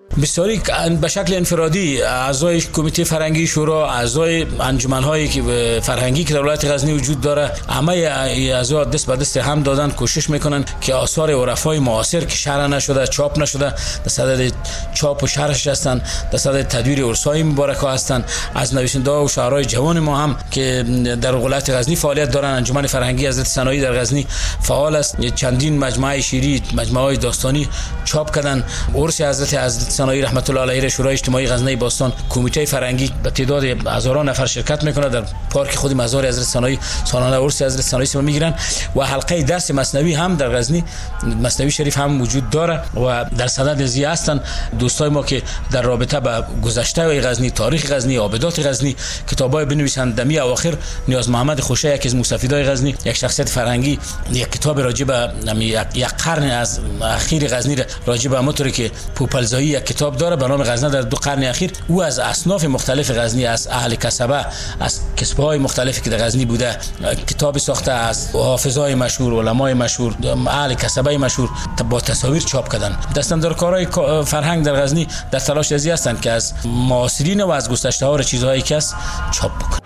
بسیاری به شکل انفرادی اعضای کمیته فرهنگی شورا، اعضای انجمن‌های فرهنگی که در ولایت غزنی وجود داره، همه اعضا دست به دست هم دادن کوشش میکنن که آثار عرفای معاصر که شرح نشده، چاپ نشده، در صدد چاپ و شرحش هستن، در صدد تدویر عرس‌های مبارکه هستن. از نویسنده‌ها و شاعرای جوان ما هم که در ولایت غزنی فعالیت دارن، انجمن فرهنگی حضرت ثنایی در غزنی فعال است. چندین مجموعه شعری، مجموعه داستانی چاپ کردن. عرس حضرت حضرت ثنایی رحمت الله علیه شورای اجتماعی غزنی باستان، کمیته فرهنگی به تعداد هزاران نفر شرکت میکنه در پارک خود مزار حضرت ثنایی، سالانه عرس حضرت ثنایی سم میگیرن. و حلقه درس مثنوی هم در غزنی، مثنوی شریف هم وجود داره و در صدد زی هستن دوستای ما که در رابطه با گذشته غزنی، تاریخ غزنی، آبادات غزنی کتابای بنویسن. دمی اواخر نیاز محمد خوشه، یکی از مستفیدای غزنی، یک شخصیت فرهنگی، یک کتاب راجع به یک قرن از اخیر غزنی راجع به موتوری که پوپلزایی یک کتاب داره به نام غزنه در دو قرن اخیر. او از اصناف مختلف غزنی، از اهل کسبه، از کسب‌های مختلفی که در غزنی بوده کتابی ساخته، از حافظای مشهور، علمای مشهور، اهل کسبه مشهور با تصاویر چاپ کردن. دستاندرکارای فرهنگ در غزنی در تلاش ازی هستند که از معاصرین و از گذشته ها چیزهایی که است چاپ بکنن.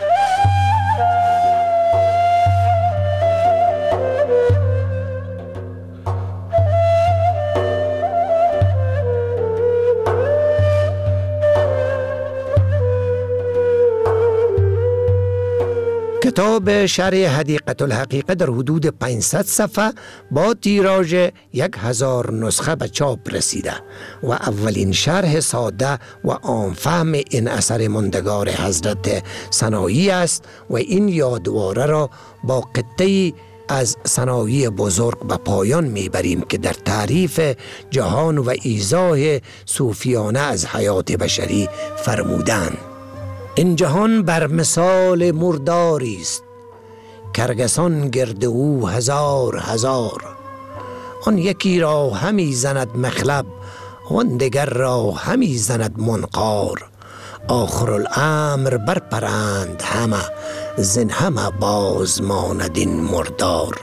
کتاب شرح حدیقة الحقیقه در حدود پانصد صفحه با تیراژ یک هزار نسخه به چاپ رسیده و اولین شرح ساده و عامفهم این اثر ماندگار حضرت ثنایی است و این یادواره را با قطعی از ثنایی بزرگ به پایان میبریم که در تعریف جهان و ایضاح صوفیانه از حیات بشری فرمودند: این جهان بر مثال مرداری است، کرگسان گرد او هزار هزار. آن یکی را همی زند مخلب، آن دگر را همی زند منقار. آخر الامر برپرند همه، زین همه باز ماند این مردار.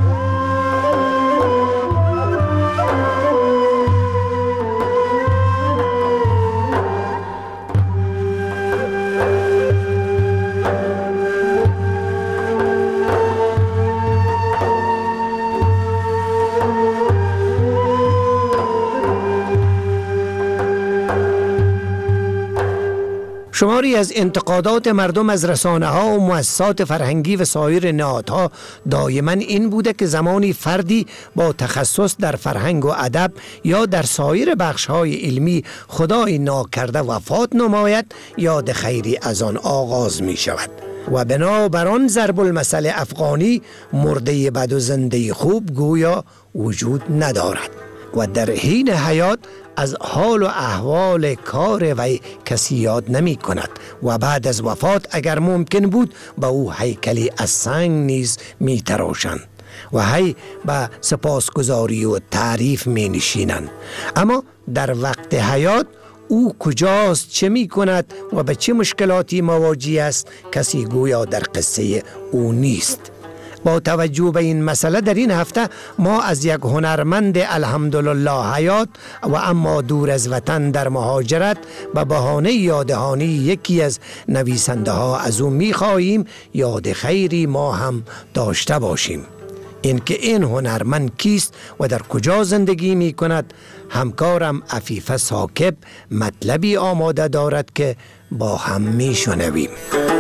شماری از انتقادات مردم از رسانه ها و مؤسسات فرهنگی و سایر نهادها دائما این بوده که زمانی فردی با تخصص در فرهنگ و ادب یا در سایر بخش های علمی خدای ناکرده وفات نماید، یاد خیری از آن آغاز می شود و بنابران ضرب المثل افغانی مرده بد و زنده خوب گویا وجود ندارد و در حین حیات از حال و احوال کار وی کسی یاد نمی کند و بعد از وفات اگر ممکن بود با او هیکلی از سنگ نیز می تراشند و هی به سپاسگزاری و تعریف می نشینند. اما در وقت حیات او کجاست، چه می کند و به چه مشکلاتی مواجه است کسی گویا در قصه او نیست. با توجه به این مسئله در این هفته ما از یک هنرمند الحمدلله حیات و اما دور از وطن در مهاجرت به بهانه یادهانی یکی از نویسنده ها از او می خواهیم یاد خیری ما هم داشته باشیم. اینکه این هنرمند کیست و در کجا زندگی می کند، همکارم عفیفه ثاقب مطلبی آماده دارد که با هم می شنویم.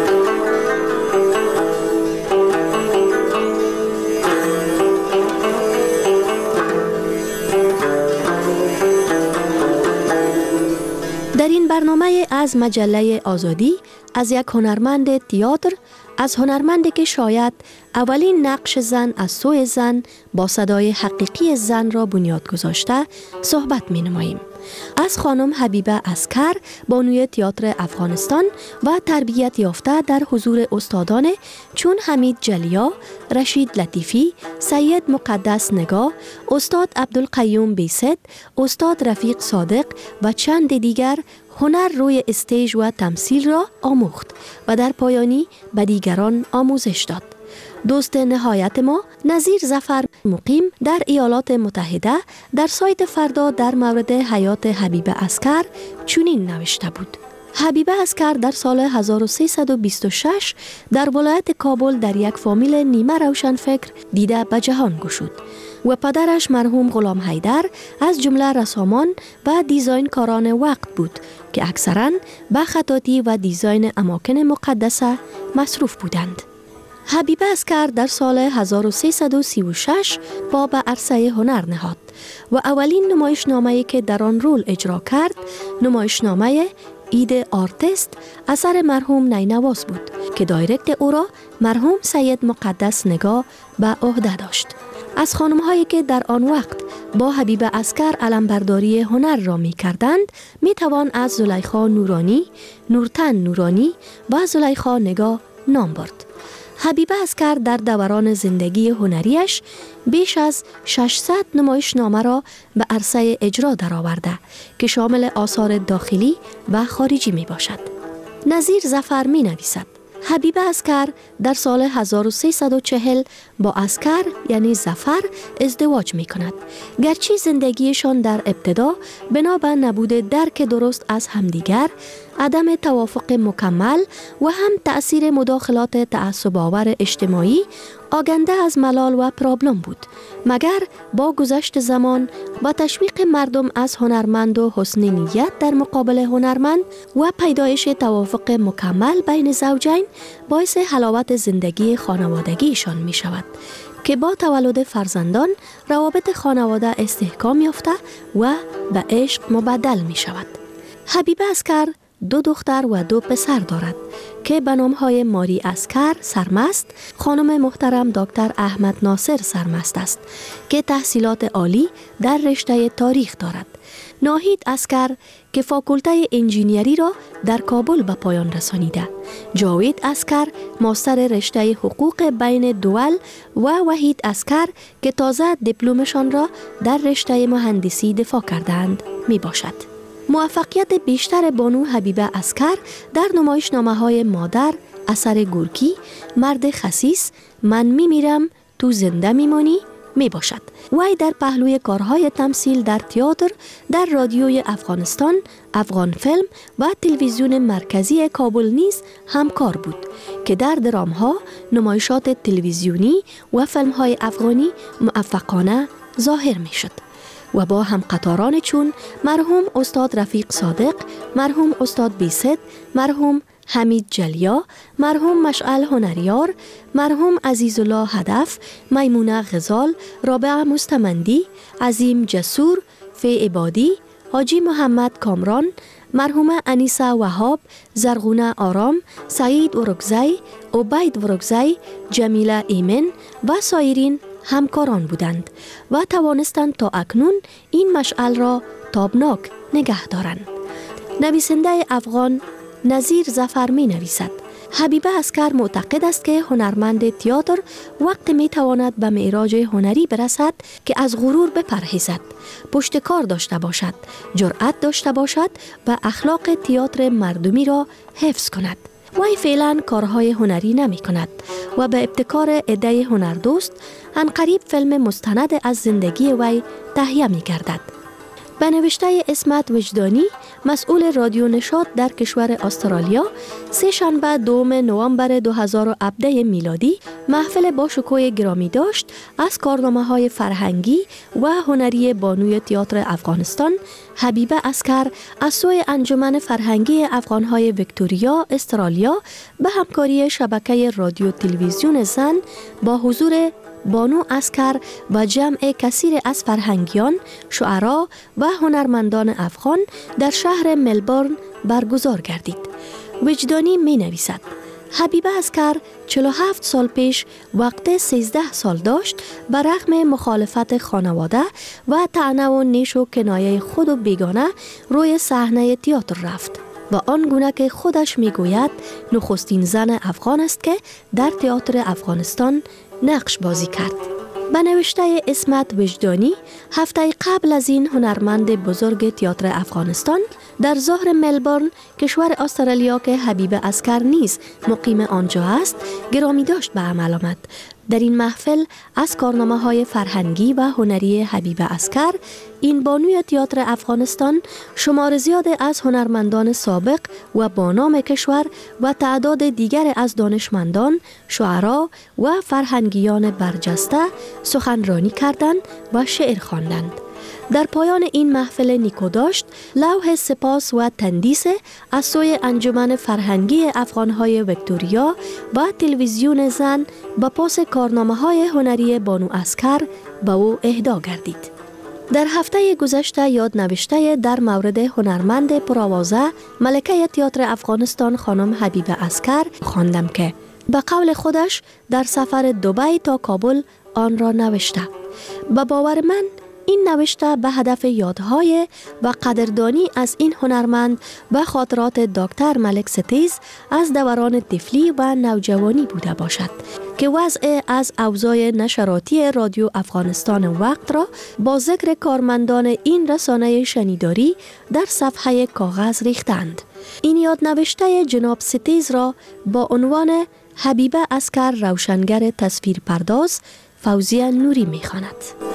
در این برنامه از مجله آزادی از یک هنرمند تئاتر، از هنرمندی که شاید اولین نقش زن از سوی زن با صدای حقیقی زن را بنیاد گذاشته صحبت می نماییم. از خانم حبیبه عسکر، بانوی تئاتر افغانستان و تربیت یافته در حضور استادان چون حمید جلیا، رشید لطیفی، سید مقدس نگاه، استاد عبدالقیوم بیست، استاد رفیق صادق و چند دیگر هنر روی استیج و تمثیل را آموخت و در پایانی به دیگران آموزش داد. دوست نهایت ما نظیر ظفر مقیم در ایالات متحده در سایت فردا در مورد حیات حبیب عسکر چنین نوشته بود: حبیب عسکر در سال هزار و سیصد و بیست و شش در ولایت کابل در یک فامیل نیمه روشنفکر دیده به جهان گشود و پدرش مرحوم غلام حیدر از جمله رسامان و دیزاین کاران وقت بود که اکثراً به خطاطی و دیزاین اماکن مقدسه مصروف بودند. حبیب عسکر در سال هزار و سیصد و سی و شش پا به عرصه هنر نهاد و اولین نمایشنامه‌ای که در آن رول اجرا کرد نمایشنامه اید آرتست اثر مرحوم نینواز بود که دایرکت او را مرحوم سید مقدس نگاه به عهده داشت. از خانم‌هایی که در آن وقت با حبیب عسکر علمبرداری هنر را می کردند می توان از زلیخا نورانی، نورتن نورانی و زلیخا نگاه نام برد. حبیب عسکر در دوران زندگی هنریش بیش از ششصد نمایشنامه را به عرصه اجرا درآورده که شامل آثار داخلی و خارجی می باشد. نظیر ظفر می نویسد: حبیب عسکر در سال هزار و سیصد و چهل با عسکر یعنی ظفر ازدواج می کند. گرچه زندگیشان در ابتدا بنا به نبود درک درست از همدیگر، عدم توافق مکمل و هم تأثیر مداخلات تعصب‌آور اجتماعی آگنده از ملال و پرابلم بود، مگر با گذشت زمان با تشویق مردم از هنرمند و حسن نیت در مقابل هنرمند و پیدایش توافق مکمل بین زوجین باعث حلاوت زندگی خانوادگیشان می شود که با تولد فرزندان روابط خانواده استحکام یافته و به عشق مبدل می شود. حبیب عسکر دو دختر و دو پسر دارد که به نام‌های ماری عسکر سرمست، خانم محترم دکتر احمد ناصر سرمست است که تحصیلات عالی در رشته تاریخ دارد. ناهید عسکر که فاکولته انجینیری را در کابل به پایان رسانیده. جاوید عسکر ماستر رشته حقوق بین دول و وحید عسکر که تازه دیپلمشان را در رشته مهندسی دفاع کردند می باشد. موفقیت بیشتر بانو حبیب عسکر در نمایشنامه‌های مادر، اثر گورکی، مرد خسیس، من میمیرم تو زنده میمانی می باشد. وی در پهلوی کارهای تمثیل در تئاتر، در رادیوی افغانستان، افغان فیلم و تلویزیون مرکزی کابل نیز همکار بود که در درام‌ها، نمایشات تلویزیونی و فیلم‌های افغانی موفقانه ظاهر می شد و با همقطاران چون مرحوم استاد رفیق صادق، مرحوم استاد بیست، مرحوم حمید جلیا، مرحوم مشعل هنریار، مرحوم عزیزالله هدف، میمونه غزال، رابعه مستمندی، عظیم جسور، فی عبادی، حاجی محمد کامران، مرحومه انیسه وهاب، زرغونه آرام، سعید ورکزی، عبید ورکزی، جمیله ایمن و سایرین همکاران بودند و توانستند تا اکنون این مشعل را تابناک نگه دارند. نویسنده افغان نظیر ظفر می نویسد: حبیب عسکر معتقد است که هنرمند تئاتر وقت می تواند به معراج هنری برسد که از غرور بپرهیزد، پشت کار داشته باشد، جرأت داشته باشد و اخلاق تئاتر مردمی را حفظ کند. وی فعلا کارهای هنری نمی کند و به ابتکار عده هنردوست عنقریب فیلم مستند از زندگی وی تهیه می گردد. به نوشته اسمت وجدانی، مسئول رادیو نشاط در کشور استرالیا، سه شنبه دوم نوامبر دو هزار و هفده میلادی محفل با شکوه گرامی داشت از کارنامه‌های فرهنگی و هنری بانوی تئاتر افغانستان حبیب عسکر از سوی انجمن فرهنگی افغان‌های ویکتوریا استرالیا به همکاری شبکه رادیو تلویزیون زن با حضور بانو عسکر و جمع کثیر از فرهنگیان، شعرا و هنرمندان افغان در شهر ملبورن برگزار گردید. وجدانی می نویسد: حبیب عسکر چهل و هفت سال پیش وقت سیزده سال داشت بر رغم مخالفت خانواده و طعنه و نیش و کنایه خود و بیگانه روی صحنه تئاتر رفت و آنگونه که خودش می گوید نخستین زن افغان است که در تئاتر افغانستان نقش بازی کرد. به نوشته اسمت وجدانی، هفته قبل از این هنرمند بزرگ تئاتر افغانستان در ظهر ملبورن، کشور استرالیا که حبیب عسکر نیز مقیم آنجا است، گرامی داشت به عمل آمد. در این محفل از کارنامه‌های فرهنگی و هنری حبیب عسکر، این بانوی تئاتر افغانستان شمار زیاد از هنرمندان سابق و بانام کشور و تعداد دیگر از دانشمندان، شاعرا و فرهنگیان برجسته سخنرانی کردند و شعر خواندند. در پایان این محفل نیکوداشت، لوح سپاس و تندیس از سوی انجمن فرهنگی افغانهای ویکتوریا و تلویزیون زن با پاس کارنامه‌های هنری بانو عسکر به او اهدا گردید. در هفته گذشته یادنوشته در مورد هنرمند پرآوازه ملکه تئاتر افغانستان خانم حبیب عسکر خواندم که به قول خودش در سفر دبی تا کابل آن را نوشته. به باور من این نوشته به هدف یادهای و قدردانی از این هنرمند و خاطرات دکتر ملک ستیز از دوران طفلی و نوجوانی بوده باشد که وضع از اوضاع نشراتی رادیو افغانستان وقت را با ذکر کارمندان این رسانه شنیداری در صفحه کاغذ ریختند. این یادنوشته جناب ستیز را با عنوان حبیب عسکر روشنگر تصویر پرداز فوزیه نوری می خواند.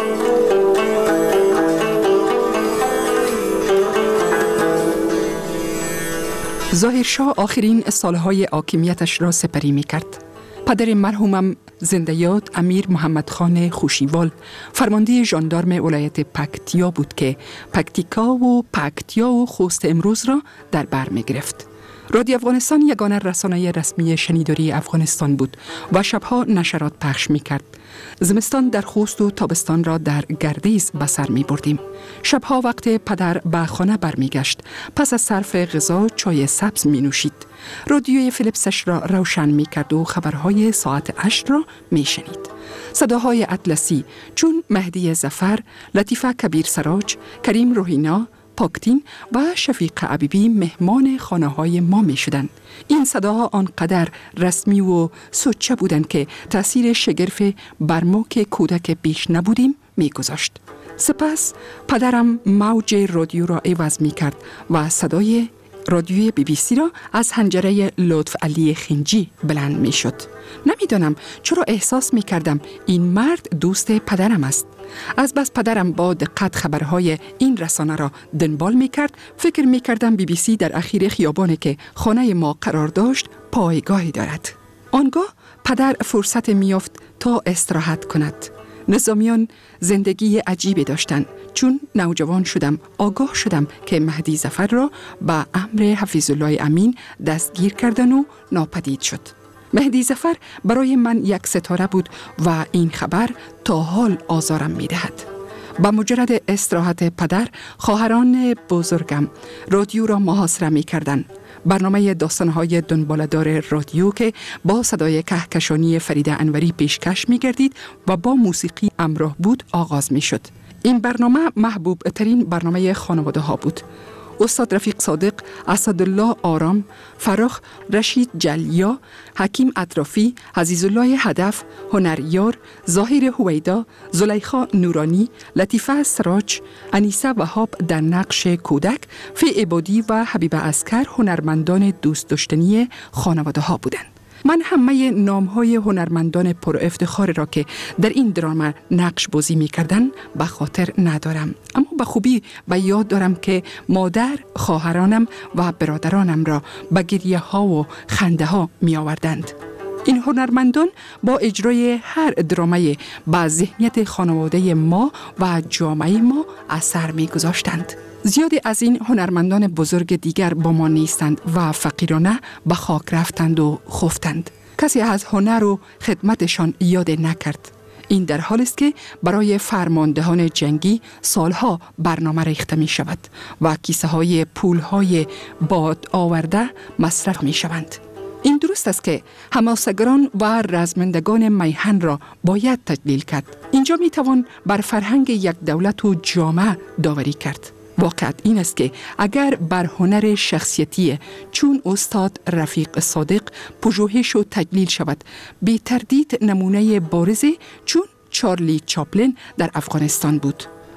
ظاهرشاه آخرین سالهای حاکمیتش را سپری می کرد. پدر مرحومم زنده یاد امیر محمد خان خوشیوال فرمانده ژاندارم ولایت پکتیا بود که پکتیکا و پکتیا و خوست امروز را در بر می گرفت. رادیو افغانستان یگانه رسانه رسمی شنیداری افغانستان بود و شبها نشرات پخش می کرد. زمستان در خوست و تابستان را در گردیز به سر می بردیم. شبها وقت پدر به خانه برمی گشت، پس از صرف غذا چای سبز می نوشید. رادیوی فیلیپسش را روشن می کرد و خبرهای ساعت هشت را می شنید. صداهای اطلسی چون مهدی ظفر، لطیفه کبیر سراج، کریم روحینا، پاکتین و شفیق عبیبی مهمان خانه های ما می شدند. این صداها آنقدر رسمی و سوچه بودند که تأثیر شگرف بر ما که کودک بیش نبودیم می گذاشت. سپس پدرم موج رادیو را عوض می کرد و صدای رادیوی بی بی سی را از حنجره لطف علی خنجی بلند می شد. نمیدانم چرا احساس می کردم این مرد دوست پدرم است. از بس پدرم با دقت خبرهای این رسانه را دنبال می کرد، فکر می کردم بی بی سی در اخیر خیابانی که خانه ما قرار داشت پایگاهی دارد. آنگاه پدر فرصت می یافت تا استراحت کند. نظامیان زندگی عجیبی داشتند. چون نوجوان شدم آگاه شدم که مهدی ظفر را به امر حفیظ الله امین دستگیر کردن و ناپدید شد. مهدی ظفر برای من یک ستاره بود و این خبر تا حال آزارم می دهد. با مجرد استراحت پدر، خواهران بزرگم رادیو را محاصره می کردند. برنامه داستان‌های دنباله‌دار رادیو که با صدای کهکشانی فریده انوری پیشکش می گردید و با موسیقی همراه بود آغاز می شد. این برنامه محبوب ترین برنامه خانواده ها بود. استاد رفیق صادق، اسدالله آرام، فراخ رشید جلیا، حکیم اطرافی، عزیزالله هدف، هنریار، ظاهر هویدا، زلیخا نورانی، لطیفه سراج، انیسه وهاب در نقش کودک، فی عبادی و حبیب عسکر هنرمندان دوست داشتنی خانواده ها بودند. من همه نام‌های هنرمندان پر افتخار را که در این دراما نقش بازی می‌کردند به خاطر ندارم، اما به خوبی به یاد دارم که مادر خواهرانم و برادرانم را به گریه‌ها و خنده‌ها می‌آوردند. این هنرمندان با اجرای هر درامه به ذهنیت خانواده ما و جامعه ما اثر می‌گذاشتند. زیادی از این هنرمندان بزرگ دیگر با ما نیستند و فقیرانه به خاک رفتند و خفتند. کسی از هنر و خدمتشان یاد نکرد. این در حالی است که برای فرماندهان جنگی سالها برنامه ریخته می شود و کیسه های پول های باد آورده مصرف می شوند. این درست است که حماسه‌گران و رزمندگان میهن را باید تجلیل کرد. اینجا می توان بر فرهنگ یک دولت و جامعه داوری کرد. واقعیت این است که اگر بر هنر شخصیتی چون استاد رفیق صادق پژوهش و تجلیل شود، بی تردید نمونه بارزی چون چارلی چاپلین در افغانستان بود.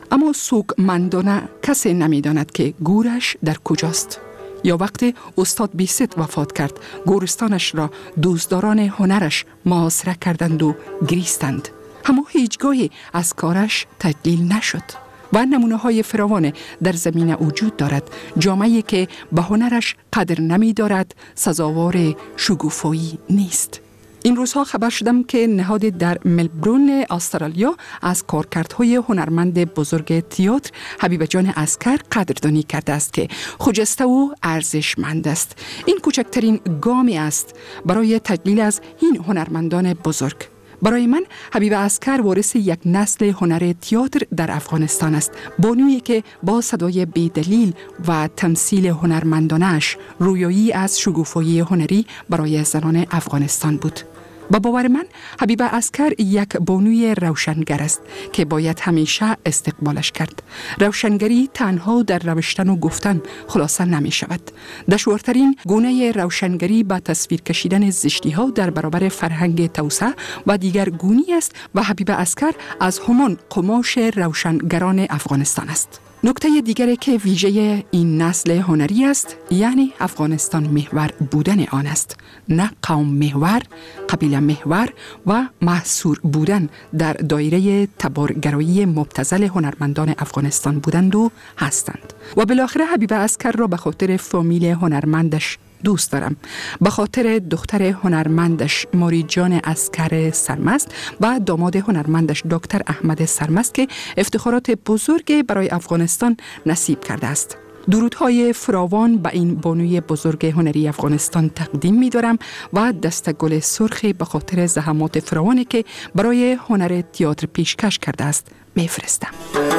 اما سوگمندانه کسی نمیداند که گورش در کجاست. یا وقتی استاد بیست وفات کرد، گورستانش را دوستداران هنرش محاصره کردند و گریستند، اما هیچگاهی از کارش تدلیل نشد. و نمونه های فراوان در زمین وجود دارد. جامعه‌ای که به هنرش قدر نمی دارد سزاوار شگوفایی نیست. این روزها خبر شدم که نهاد در ملبورن استرالیا از کارکردهای هنرمند بزرگ تئاتر حبیب جان عسکر قدردانی کرده است که خجسته و ارزشمند است. این کوچکترین گامی است برای تجلیل از این هنرمندان بزرگ. برای من حبیب عسکر وارث یک نسل هنر تئاتر در افغانستان است. بانویی که با صدای بی‌دلیل و تمثیل هنرمندانش رویایی از شگوفایی هنری برای زنان افغانستان بود. با باور من حبیب عسکر یک بانوی روشنگر است که باید همیشه استقبالش کرد. روشنگری تنها در روشتن و گفتن خلاصه نمی شود. دشوارترین گونه روشنگری با تصویر کشیدن زشتی ها در برابر فرهنگ توسعه و دیگر گونی است و حبیب عسکر از همان قماش روشنگران افغانستان است. نکته دیگری که ویژه این نسل هنری است یعنی افغانستان محور بودن آن است، نه قوم محور، قبیله محور و محصور بودن در دایره تبارگرایی مبتذل هنرمندان افغانستان بودند و هستند. و بالاخره حبیب عسکر را به خاطر فامیل هنرمندش دوست دارم، به خاطر دختر هنرمندش ماری جان عسکر سرمست و داماد هنرمندش دکتر احمد سرمست که افتخارات بزرگی برای افغانستان نصیب کرده است. درودهای فراوان به این بانوی بزرگ هنری افغانستان تقدیم می دارم و دست گل سرخی به خاطر زحمات فراوانی که برای هنر تئاتر پیشکش کرده است می فرستم.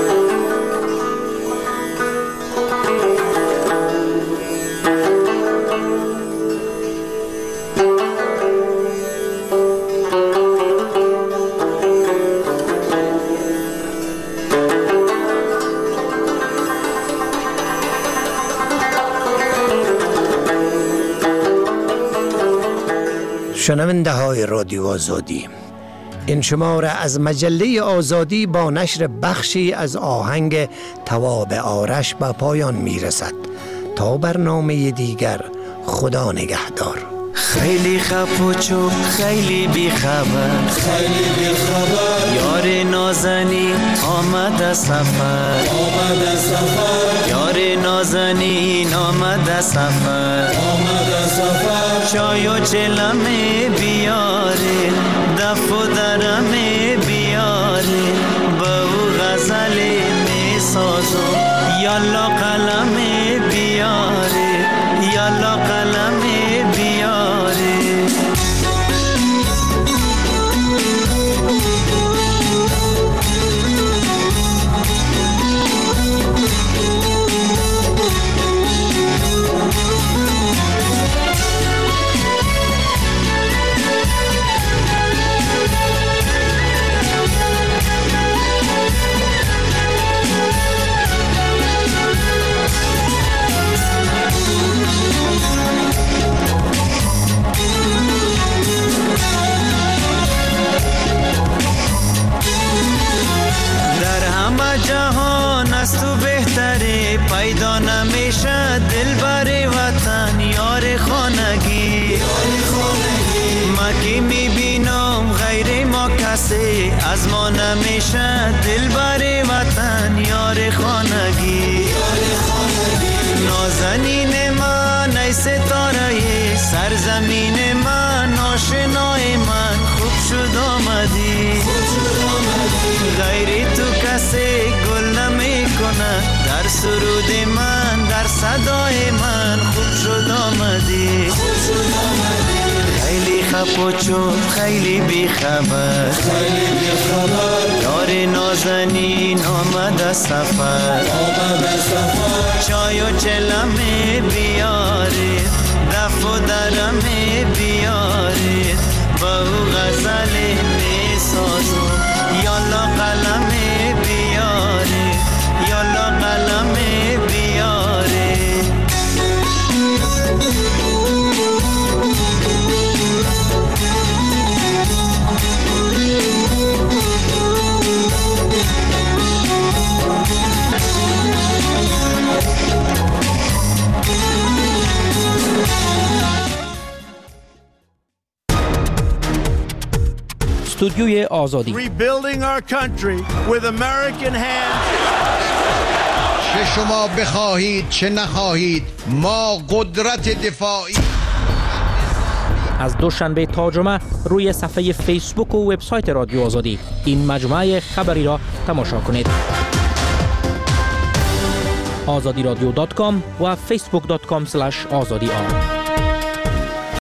شنونده های رادیو آزادی، این شماره از مجله آزادی با نشر بخشی از آهنگ تواب آرش به پایان می رسد. تا برنامه دیگر، خدا نگهدار. خیلی خف و چوب، خیلی بی خبر، خیلی بی خبر، یار نازنی آمد سفر، آمد سفر، یار نازنین آمد سفر، آمد سفر، چای و چلمه بیاره، دف و درمه بیاره، با او غزل می سازم، یالا قلمه بیاره، یالا قلمه بیاره. جهان از تو بهتره، پیدا نمیشه دلبر وطن یار خانگی، ما که میبینم غیر ما کسی، از ما نمیشه دلبر وطن یار خانگی. نازنین من ای ستاره سرزمین من، آشنای من خوب شد آمدی، غیر تو کسی گل نمی کنه، در سرود من در صدای من خوب شد آمدی. خیلی خف و چوب، خیلی بی خبر، خیلی بی خبر، یار نازنین آمد سفر، آمد سفر، چای و چلمه بیاره، دف و درمه بیاره، با او غزل می سازم، یالا قلمه بیاره، یالا قلمه بیاره. استودیوی آزادی. Rebuilding our country with American hands. چه شما بخواهید چه نخواهید ما قدرت دفاعی. از دوشنبه تا جمعه روی صفحه فیسبوک و وبسایت رادیو آزادی این مجموعه خبری را تماشا کنید. آزادی رادیو دات کام و فیسبوک دات کام اسلش آزادی آر.